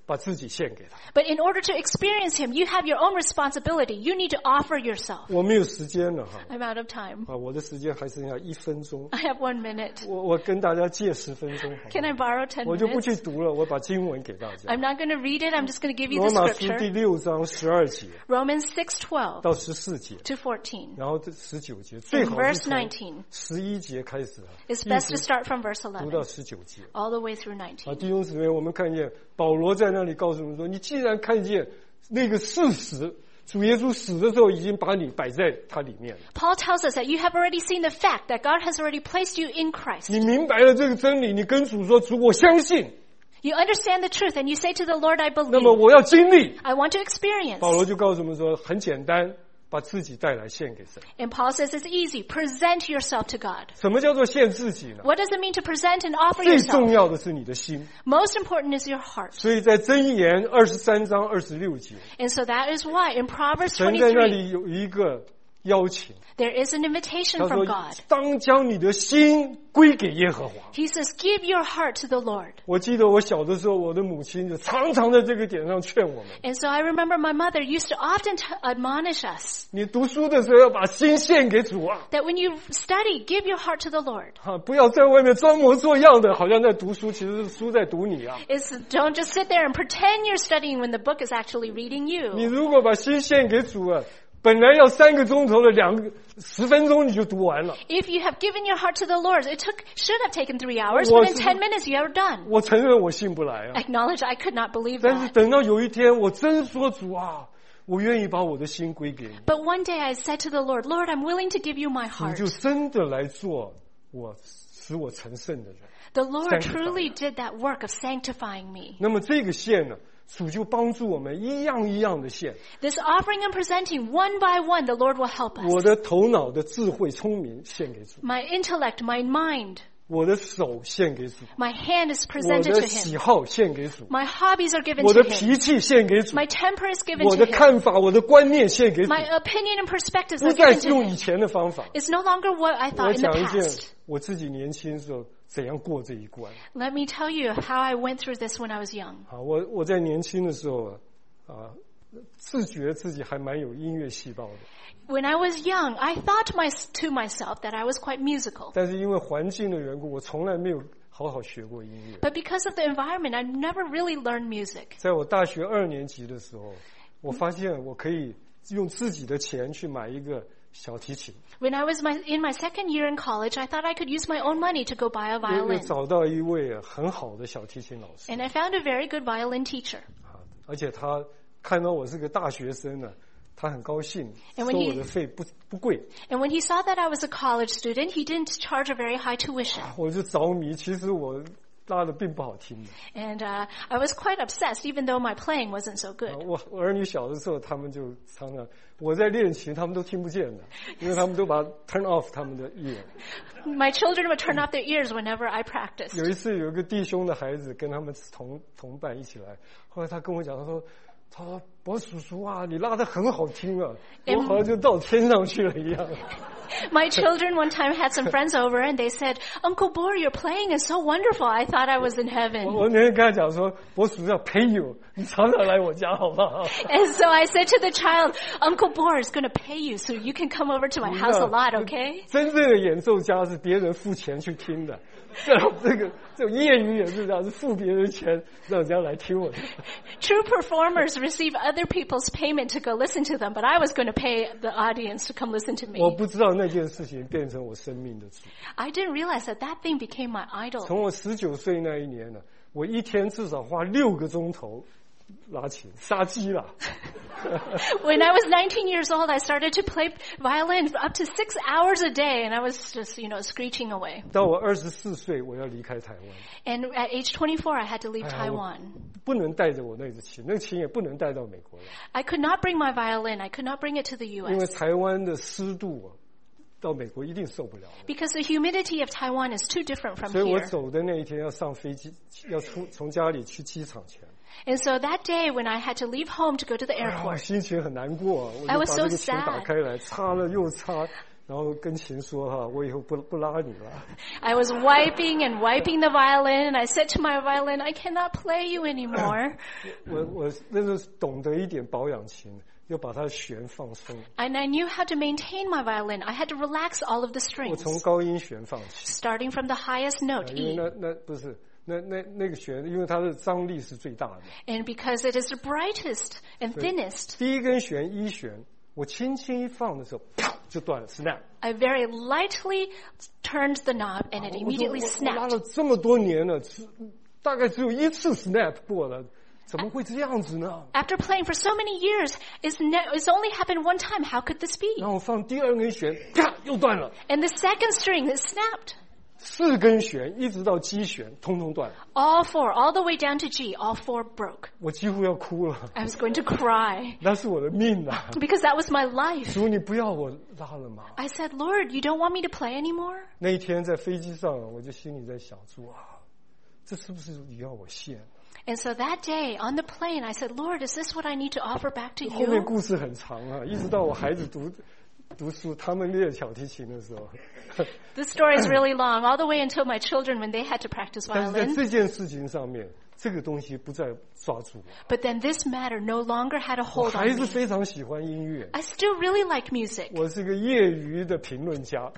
把自己献给他。 But in order to experience him, you have your own responsibility. You need to offer yourself. 我没有时间了哈， I'm out of time. 啊，我的时间还剩下一分钟， I have one minute. 我我跟大家借十分钟好吗 Can I borrow ten 我就不去 minutes? 读了，我把经文给大家。 I'm not going to read it. I'm just going to give you 罗 the 马书第 scripture. 六章十二节 Romans six twelve 到十四节， to fourteen. 然后这十九节，最 In 好 verse 是从 nineteen. 十一节开始啊， It's 一 best to 直 start from verse 读到 eleven 十九节。 all the way through 啊， nineteen. 弟兄姊妹，我们看见保罗在那里告诉我们说：“你既然看见那个事实，主耶稣死的时候已经把你摆在他里面了， Paul tells us that you have already seen the fact that God has already placed you in Christ. 你明白了这个真理，你跟主说：主，我相信， You understand the truth and you say to the Lord, I 那么 believe. 我要经历。” I want to experience. 保罗就告诉我们说：“很简单，把自己带来献给神。 And Paul says it's easy. Present yourself to God. 什么叫做献自己呢？ What does it mean to present and offer 最重 yourself? 要的是你的心。 Most important is your heart. 所以在箴言二十三章二十六节， And so that is why in Proverbs 神在那 twenty-three, 里有一个邀请， there is an invitation 他 from 说 God.：“ 当将你的心归给耶和华。” He says, give your heart to the Lord. 我记得我小的时候，我的母亲就常常在这个点上劝我们： And so I remember my mother used to often t- admonish us 你读书的时候要把心献给主啊！ that when you study, give your heart to the Lord. 啊，不要在外面装模作样的，好像在读书，其实是书在读你啊！ It's, don't just sit there and pretend you're studying when the book is actually reading 你 you. 如果把心献给主啊，本来要三个钟头的，两个十分钟你就读完了。 If you have given your heart to the Lord, it took should have taken three hours, Was- but in ten minutes you are done. 我承认我信不来啊， Acknowledge I could not believe 但是 that. 等到有一天我真说主啊，我愿意把我的心归给你， But one day I said to the Lord, Lord, I'm willing to give you my 你 heart. 就真的来做我使我成圣的人。 The Lord Sanctify. truly did that work of sanctifying me. 那么这个献呢，主就帮助我们一样一样的献。 This offering and presenting, one by one, the Lord will help 我 us. 的头脑的智慧聪明献给主， My intellect, my mind, 我的手献给主， my hand is 我 presented 的 to 喜 Him. 好献给主， My hobbies are given 我 to 的 Him. 脾气献给主， My temper is given 我 to 的 Him. 看法、我的观念献给主， My opinion and perspectives 不 are 再 given 是 to 用以 Him. 前的方法。 It's no longer what I 我 thought in the 讲一件 past. 我自己年轻时候怎样过这一关。 Let me tell you how I went through this when I was young. 啊，我我在年轻的时候啊，啊，自觉自己还蛮有音乐细胞的， When I was young, I thought my, to myself that I was quite musical. 但是因为环境的缘故，我从来没有好好学过音乐。 But because of the environment, I never really learned music. 在我大学二年级的时候，我发现我可以用自己的钱去买一个小提琴， When I was my, in my second year in college, I thought I could use my own money to go buy a 因为 violin. 找到一位很好的小提琴老师 And I found a very good violin teacher. 啊，而且他看到我是个大学生呢，他很高兴， And 收 when 我 he- 的费不不贵， And when he saw that I was a college student, he didn't charge a very high tuition. 我就着迷。其实我拉的并不好听的。 And uh, I was quite obsessed, even though my playing wasn't so 啊 good. 我我儿女小的时候，他们就常常我在练琴，他们都听不见的，因为他们都把 turn off 他们的 ear。 My children would turn off their ears whenever I practiced. 有一次有一个弟兄的孩子跟他们同同伴一起来，后来他跟我讲，他说。他说：“博叔叔啊，你拉得很好听啊，我好像就到天上去了一样。” My children one time had some friends over and they said, Uncle Bor, your playing is so wonderful. I thought I was in 我 heaven. 我那天跟他讲说，博叔叔要陪你，你常常来我家好不好？ And so I said to the child, Uncle Bor is going to pay you so you can come over to my house a lot, okay? 真正的演奏家是别人付钱去听的，这这个这种业余也是这样，是付别人钱让人家来听我的。 True performers receive other people's payment to go listen to them, but I was going to pay the audience to come listen to 我 me. 不知道那件事情变成我生命的主。 I didn't realize that that thing became my idol. 从我十九岁那一年呢，我一天至少花六个钟头拉琴，杀鸡了。 When I was nineteen years old, I started to play violin for up to six hours a day, and I was just, you know, screeching away. 到我二十四岁，我要离开台湾， And at age twenty-four, I had to leave 哎呀，我 Taiwan. 不能带着我那个琴，那个琴也不能带到美国来， I could not bring my violin. I could not bring it to the 因为 U S 台湾的湿度啊，到美国一定受不了的。 because the humidity of Taiwan is too different from 所以我 here. 走的那一天要上飞机，要出从家里去机场前， And so that day when I had to leave home to go to the 哎呀我 airport, 心情很难过，我 I 就 was 把 so 这个琴 sad. 打开来，擦了又擦， 然后跟琴说哈，我以后不不拉你了。 I was wiping and wiping the violin, and I said to my violin, I cannot play you anymore. 我我那时候懂得一点保养琴，要把它弦放松。 And I knew how to maintain my violin. I had to relax all of the 我 strings, 从高音弦放起， starting from the highest note, 因为 E. 那那不是那那那个弦，因为它的张力是最大的。 And because it is the brightest and thinnest, 第一根弦一弦，我轻轻一放的时候，啪就断了 ，snap。 I very lightly turned the knob, and it 我 immediately 我我拉 snapped. 了这么多年了，只大概只有一次 snap 过了，怎么会这样子呢？ After playing for so many years, it's, ne- it's only happened one time. How could this be? 然后放第二根弦，啪又断了。 And the second string is snapped. 四根弦一直到G弦，通通断了。 All four, all the way down to G, all four broke. 我几乎要哭了， I was going to cry 那是我的命啊！ because that was my life. 主，你不要我拉了吗？ I said, Lord, you don't want me to play anymore? 那一天在飞机上，我就心里在想，主啊，这是不是你要我献？ And so that day on the plane, I said, Lord, is this what I need to offer back to 后面 you? 故事很长啊，一直到我孩子读读书，他们练小提琴的时候。 This story is really long, all the way until my children when they had to practice 但是在 violin. 这件事情上面，这个东西不再抓住我。 But then this matter no longer had a 我 hold 还 on 是 me. 非常喜欢音乐， I still really like music. 我是个业余的评论家。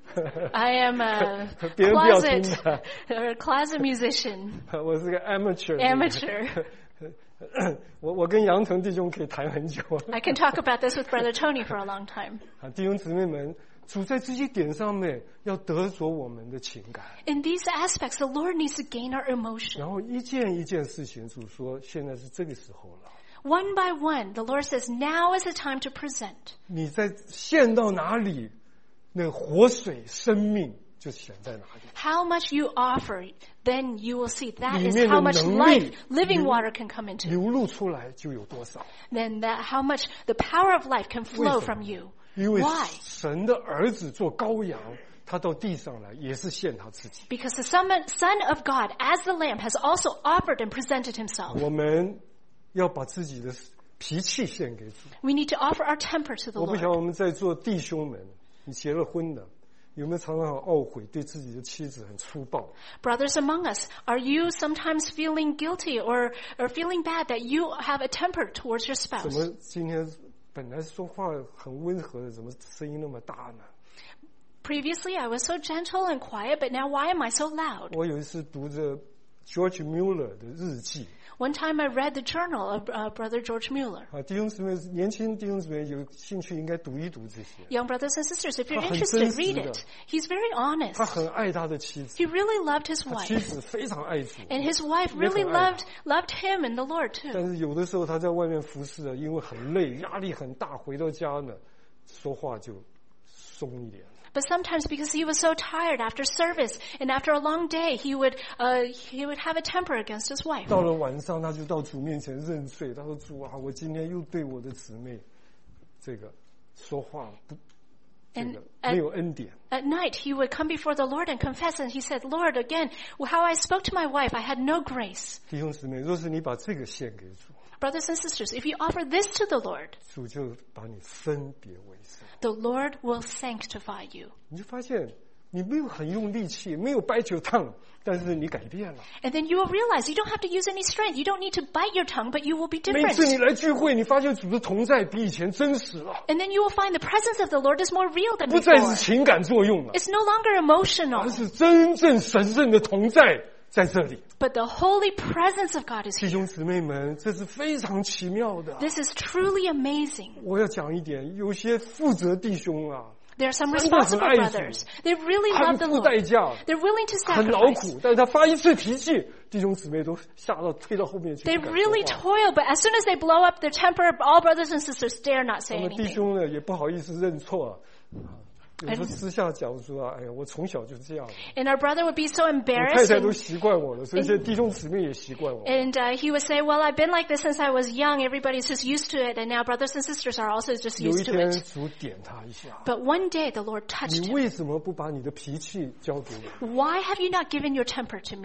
I am a 别人不要听 closet 的， or a closet musician, 我是个 amateur。 amateur. 我我跟杨腾弟兄可以谈很久。 I can talk about this with Brother Tony for a long time. 啊，弟兄姊妹们，主在这些点上面要得着我们的情感， In these aspects, the Lord needs to gain our emotion. 然后一件一件事情，主说现在是这个时候了。 One by one, the Lord says, now is the time to present. 你在陷到哪里，那个活水生命就显在哪里。 How much you offer, then you will see that 里 is 面的 how much 能 life, 力 living 流 water can come into. 流露出来就有多少。 Then that how much the power of life can 为 flow 什 from 么 you. 因为 Why? 神的儿子做羔羊，他到地上来也是献他自己。 Because the Son Son of God, as the Lamb, has also offered and presented himself. 我们要把自己的脾气献给主。 We need to offer our temper to the 我不晓得 Lord. 我们在座弟兄们，你结了婚的，有没有常常很懊悔，对自己的妻子很粗暴？ Brothers among us, are you sometimes feeling guilty or, or feeling bad that you have a temper towards your 怎 spouse? 么今天本来说话很温和的，怎么声音那么大呢？ Previously, I was so gentle and quiet, but now why am I so loud? 我有一次读着 George Mueller 的日记。 One time I read the journal of uh, Brother George Mueller. 啊，弟兄姊妹，年轻弟兄姊妹有兴趣应该读一读这些。 Young brothers and sisters, if you're 他很 interested, 真实 read 的。 it. He's very honest. 他很爱他的妻子， He really loved his 他妻 wife. 子非常爱主， And his wife really 也很爱 loved loved him and the Lord too. 但是有的时候他在外面服侍啊，因为很累，压力很大，回到家呢，说话就松一点。 But sometimes because he was so tired after service and after a long day, he would uh, he would have a temper against his wife. 到了晚上，他就到主面前认罪。他说：“主啊，我今天又对我的姊妹，这个说话不，这 And 个 at- 没有恩典。 At night, he would come before the Lord and confess, and he said, Lord, again, how I spoke to my wife, I had no grace. 弟兄姊妹，若是你把这个献给主， Brothers and sisters, if you offer this to the Lord, 主就把你分别为圣。 the Lord will sanctify you. 你就发现你没有很用力气，没有bite your tongue，但是你改变了。 And then you will realize you don't have to use any strength. You don't need to bite your tongue, but you will be 每次 different. 你来聚会，你发现主的同在比以前真实了， And then you will find the presence of the Lord is more real than 不再 before. 是情感作用了， It's no longer emotional, 而是真正神圣的同在在这里。 but the holy presence of God is 弟 here. 兄姊妹们，这是非常奇妙的。 This is truly amazing. 我要讲一点，有些负责弟兄啊， There are some 真的很 responsible 爱主， brothers. They really 他 love 们 the 付代 Lord. 价， They're willing to 很劳 sacrifice. 苦，但是他发一次脾气，弟兄姊妹都吓到推到后面去。 They 不敢 really 说话 toil, but as soon as they blow up their temper, all brothers and sisters dare not say 那么弟 anything. 兄呢也不好意思认错啊，有时候私下讲说啊，哎呀，我从小就这样， And our brother would be so 我太 embarrassed. 太都 And, 习惯我了，所以现在弟兄姊妹也习惯我。 and uh, he would say, well, I've been like this since I was young. Everybody's just used to it. And now brothers and sisters are also just 有一 used to 天 it. 主点他一下， But one day the Lord touched 你 him. 为什么不把你的脾气交给我？ Why have you not given your temper to me?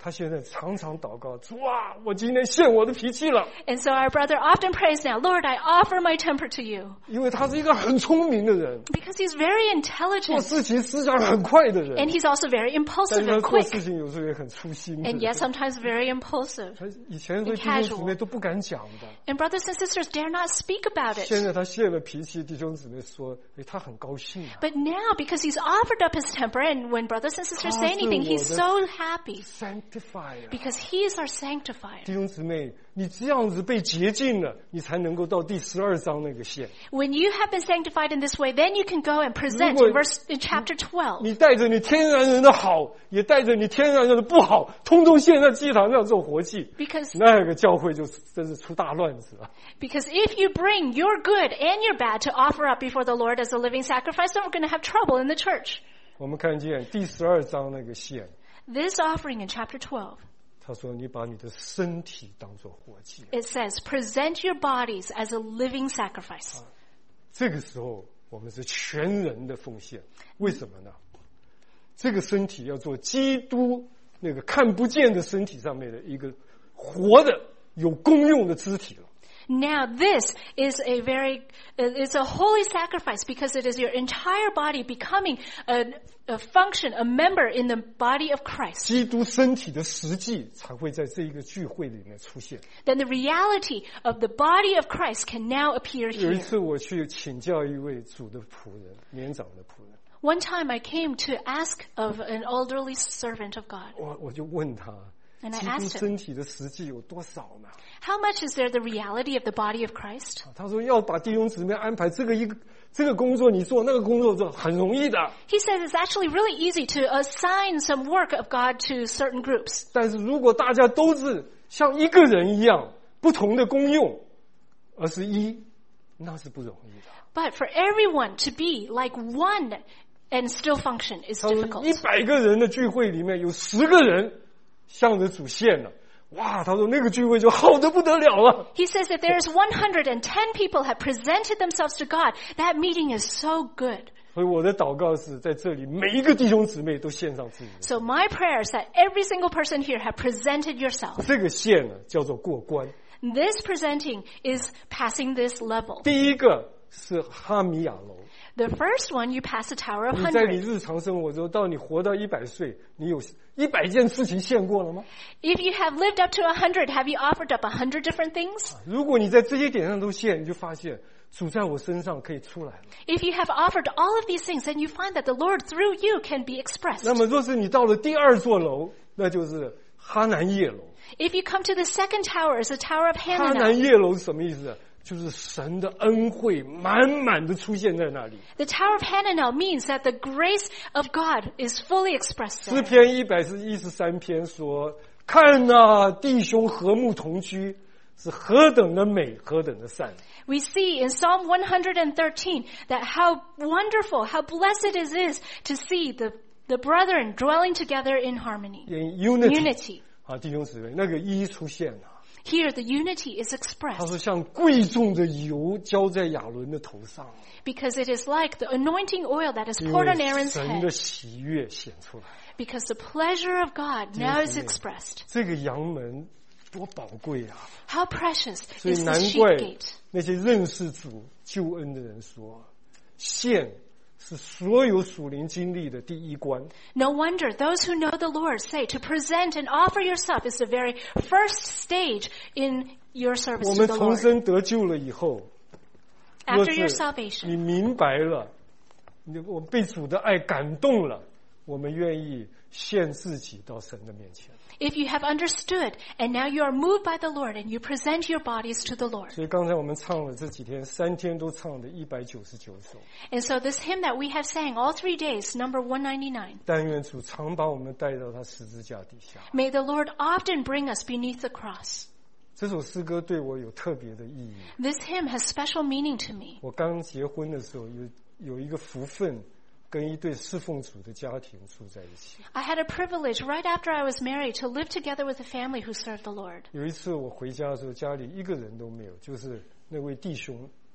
他现在常常祷告，主啊，我今天献我的脾气了。 And so our brother often prays now, Lord, I offer my temper to you. 因为他是一个很聪明的人， Because he's very 做 intelligent. 事情思想很快的人， And he's also very 但 impulsive 是他 and 做 quick. 事情有时候也很粗心的 And 人。 yet sometimes very impulsive. 他以前对弟兄姊妹都不敢讲的， And brothers and sisters dare not speak about 现 it. 在他泄了脾气，弟兄姊妹说，哎，他很高兴啊。 But now, because he's offered up his temper, and when brothers and sisters say anything, he's so happy. Sanctify 啊， Because he is our sanctifier. 弟兄姊妹，你这样子被洁净了，你才能够到第十二章那个线。 When you have been sanctified in this way, then you can go and present 如果- in verse in chapter twelve. 你带着你天然人的好，也带着你天然人的不好，通通献在祭坛上做活祭， Because 那个教会就真是出大乱子了。 because if you bring your good and your bad to offer up before the Lord as a living sacrifice, then we're going to have trouble in the church. 我们看见第十二章那个线， This offering in chapter twelve, 他说你把你的身体当作活祭。 it says, present your bodies as a living sacrifice. 这个时候我们是全人的奉献，为什么呢？这个身体要做基督那个看不见的身体上面的一个活的有功用的肢体了。 Now this is a very, uh, it's a holy sacrifice because it is your entire body becoming a, a function, a member in the body of Christ. 基督身体的实际才会在这一个聚会里面出现。 Then the reality of the body of Christ can now appear 有一 here. 次我去请教一位主的仆人，年长的仆人， One time I came to ask of an elderly servant of God. 我我就问他， And I 基督 asked him, 身体的实际有多少呢？ how much is there the reality of the body of Christ? 他说要把弟兄姊妹安排这个一个这个工作你做，那个工作做，很容易的。 He says it's actually really easy to assign some work of God to certain groups. 但是如果大家都是像一个人一样，不同的功用，而是一，那是不容易的。 But for everyone to be like one and still function is 他说 difficult. 一百个人的聚会里面有十个人向着主献了，哇！他说那个聚会就好得不得了了。 He says that there's one hundred ten people have presented themselves to God. That meeting is so good. 所以我的祷告是在这里每一个弟兄姊妹都献上自己的。 So my prayer is that every single person here have presented yourself. 这个献呢叫做过关。 This presenting is passing this level. 第一个是哈米亚楼。 The first one, you pass the Tower of 你在你 Hundred. 日常生活中，到你活到一百岁，你有一百件事情献过了吗？ If you have lived up to a hundred, have you offered up a hundred different things? 如果你在这些点上都献，你就发现主在我身上可以出来了。 If you have offered all of these things, then you find that the Lord through you can be expressed. 那么，若是你到了第二座楼，那就是哈南叶楼。 If you come to the second tower, it's the Tower of 哈南 Hananel. 叶楼是什么意思？就是神的恩惠满满的出现在那里。 The Tower of Hananel means that the grace of God is fully expressed 诗 there. 篇一百一十三篇说：“看哪，弟兄和睦同居，是何等的美，何等的善。” We see in Psalm one hundred thirteen that how wonderful, how blessed it is to see the, the brethren dwelling together in harmony. In unity, Unity. 啊，弟兄姊妹，那个一出现了。 Here, the unity is 他 expressed 说：“像贵重的油浇在亚伦的头上， because it is like the anointing oil that is 因 poured on 为 Aaron's 神的 head. 喜悦显出来。 Because the pleasure of God now is expressed. 这个羊门多宝贵啊！ How precious 所以 is 难 the sheep 怪 gate. 那些认识主救恩的人说，献是所有属灵经历的第一关。 No wonder those who know the Lord say to present and offer yourself is the very first stage in your service 我 to 们 the 重 Lord. 生得救了以后，若 After your 是 salvation, 你明白了，你我们被主的爱感动了，我们愿意献自己到神的面前。 if you have understood and now you are moved by the Lord and you present your bodies to the Lord. 所以刚才我们唱了这几天，三天都唱的一百九十九首。 And so this hymn that we have sang all three days, number one ninety-nine, 但愿主常把我们带到他十字架底下。 may the Lord often bring us beneath the cross. 这首诗歌对我有特别的意义。 This hymn has special meaning to me. 我刚结婚的时候，有有一个福分，跟一对侍奉主的家庭住在一起。 I had a privilege right after I was married to live together with a family who served the Lord. 有一次我回家的时候，家里一个人都没有，就是那位弟兄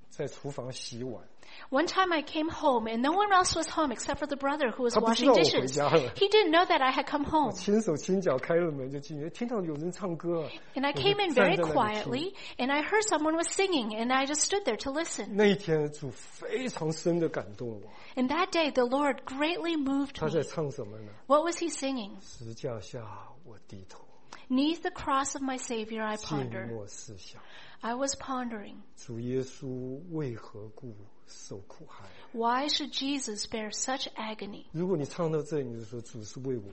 在厨房洗碗。 One time I came home and no one else was home except for the brother who was 他不知 washing 道我回 dishes. 家了。 He didn't know that I had come 我 home. 轻手轻脚开了门就进去，听到有人唱歌啊。 And I 我就 came in 站 very 在那里听。 quietly and I heard someone was singing and I just stood there to listen. 那一天主非常深的感动我。 And that day the Lord greatly moved 他在 me. 唱什么呢？ What was he singing? 十架下我低头， Neath the cross of my Savior I 静 ponder. 默思想， I was pondering, 主耶稣为何故受苦害？ why should Jesus bear such agony? 如果你唱到这里，你就说主是为我，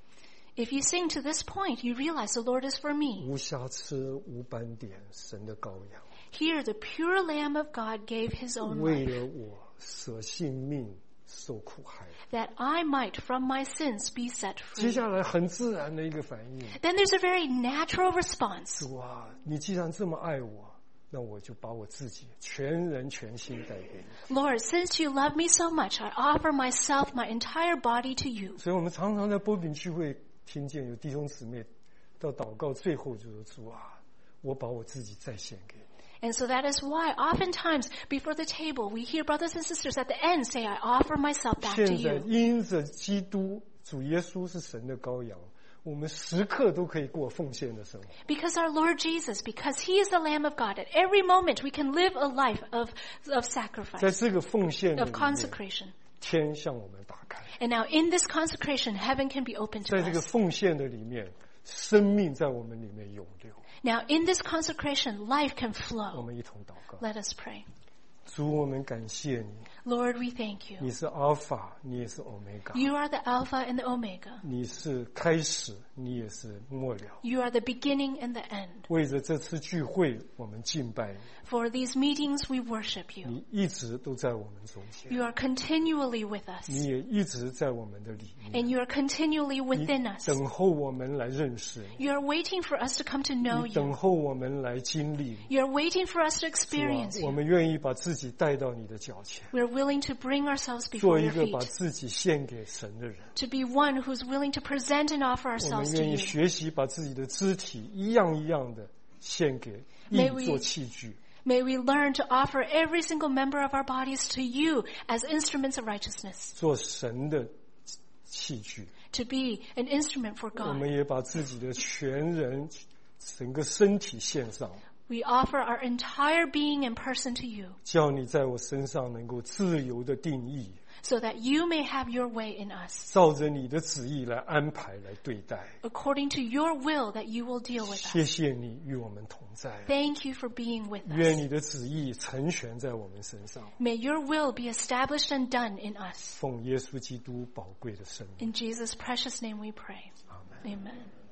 If you sing to this point, you realize the Lord is for me. 无瑕疵无斑点，神的羔羊， Here the pure Lamb of God gave his own 为 life, 了我舍性命受苦害。 that I might from my sins be set 接 free. 下来很自然的一个反应， Then there's a very natural response. 主啊，你既然这么爱我，那我就把我自己全人全心带给你。 Lord, since you love me so much, I offer myself, my entire body to you. 所以我们常常在波饼聚会听见有弟兄姊妹到祷告最后就说：“主啊，我把我自己再献给你。” And so that is why oftentimes before the table, we hear brothers and sisters at the end say, I offer myself back to 现在 you. 因着基督，主耶稣是神的羔羊，我们时刻都可以过奉献的生活。 Because our Lord Jesus, because he is the Lamb of God, at every moment we can live a life of, of 在 sacrifice, 这个奉献的 of 里面， consecration. 天向我们打开； And now in this consecration, heaven can be open to 在这个 us. 奉献的里面，生命在我们里面涌流。 Now in this consecration, life can 我 flow. 们一同祷告。 Let us pray. 主，我们感谢你， Lord, we thank you. 你是阿尔法，你也是欧米伽， You are the Alpha and the Omega. 你是开始，你也是末了。 You are the beginning and the end. 为着这次聚会，我们敬拜你， For these meetings, we worship you. 你一直都在我们中间， You are continually with us. 你也一直在我们的里面， And you are continually 你 within us. 等候我们来认识你， You are waiting for us to come to know 你等 you. 候我们来经历你。 You are waiting for us to 主啊 experience 我 you. 们愿意把自己带到你的脚前， We are willing to bring ourselves 做 before 一 your 个把 feet. 自己献给神的人。 To be one who's willing to present and offer 我 ourselves 们 to 愿意 you. 学习把自己的肢体一样一样的献给， May 应 we- 做器具。 May we learn to offer every single member of our bodies to you as instruments of righteousness. 做神的器具， To be an instrument for 我 God. 们也把自己的全人、整个身体献上， We offer our entire being and person to you 叫你在我身上能够自由的定义， so that you may have your way in us 照着你的旨意来安排、来对待。 according to your will that you will deal with 谢 us. 谢你与我们同在， Thank you for being with 愿 us. 你的旨意成全在我们身上。 May your will be established and done in us. 奉耶稣基督宝贵的圣名， In Jesus' precious name we pray. 阿门。 Amen.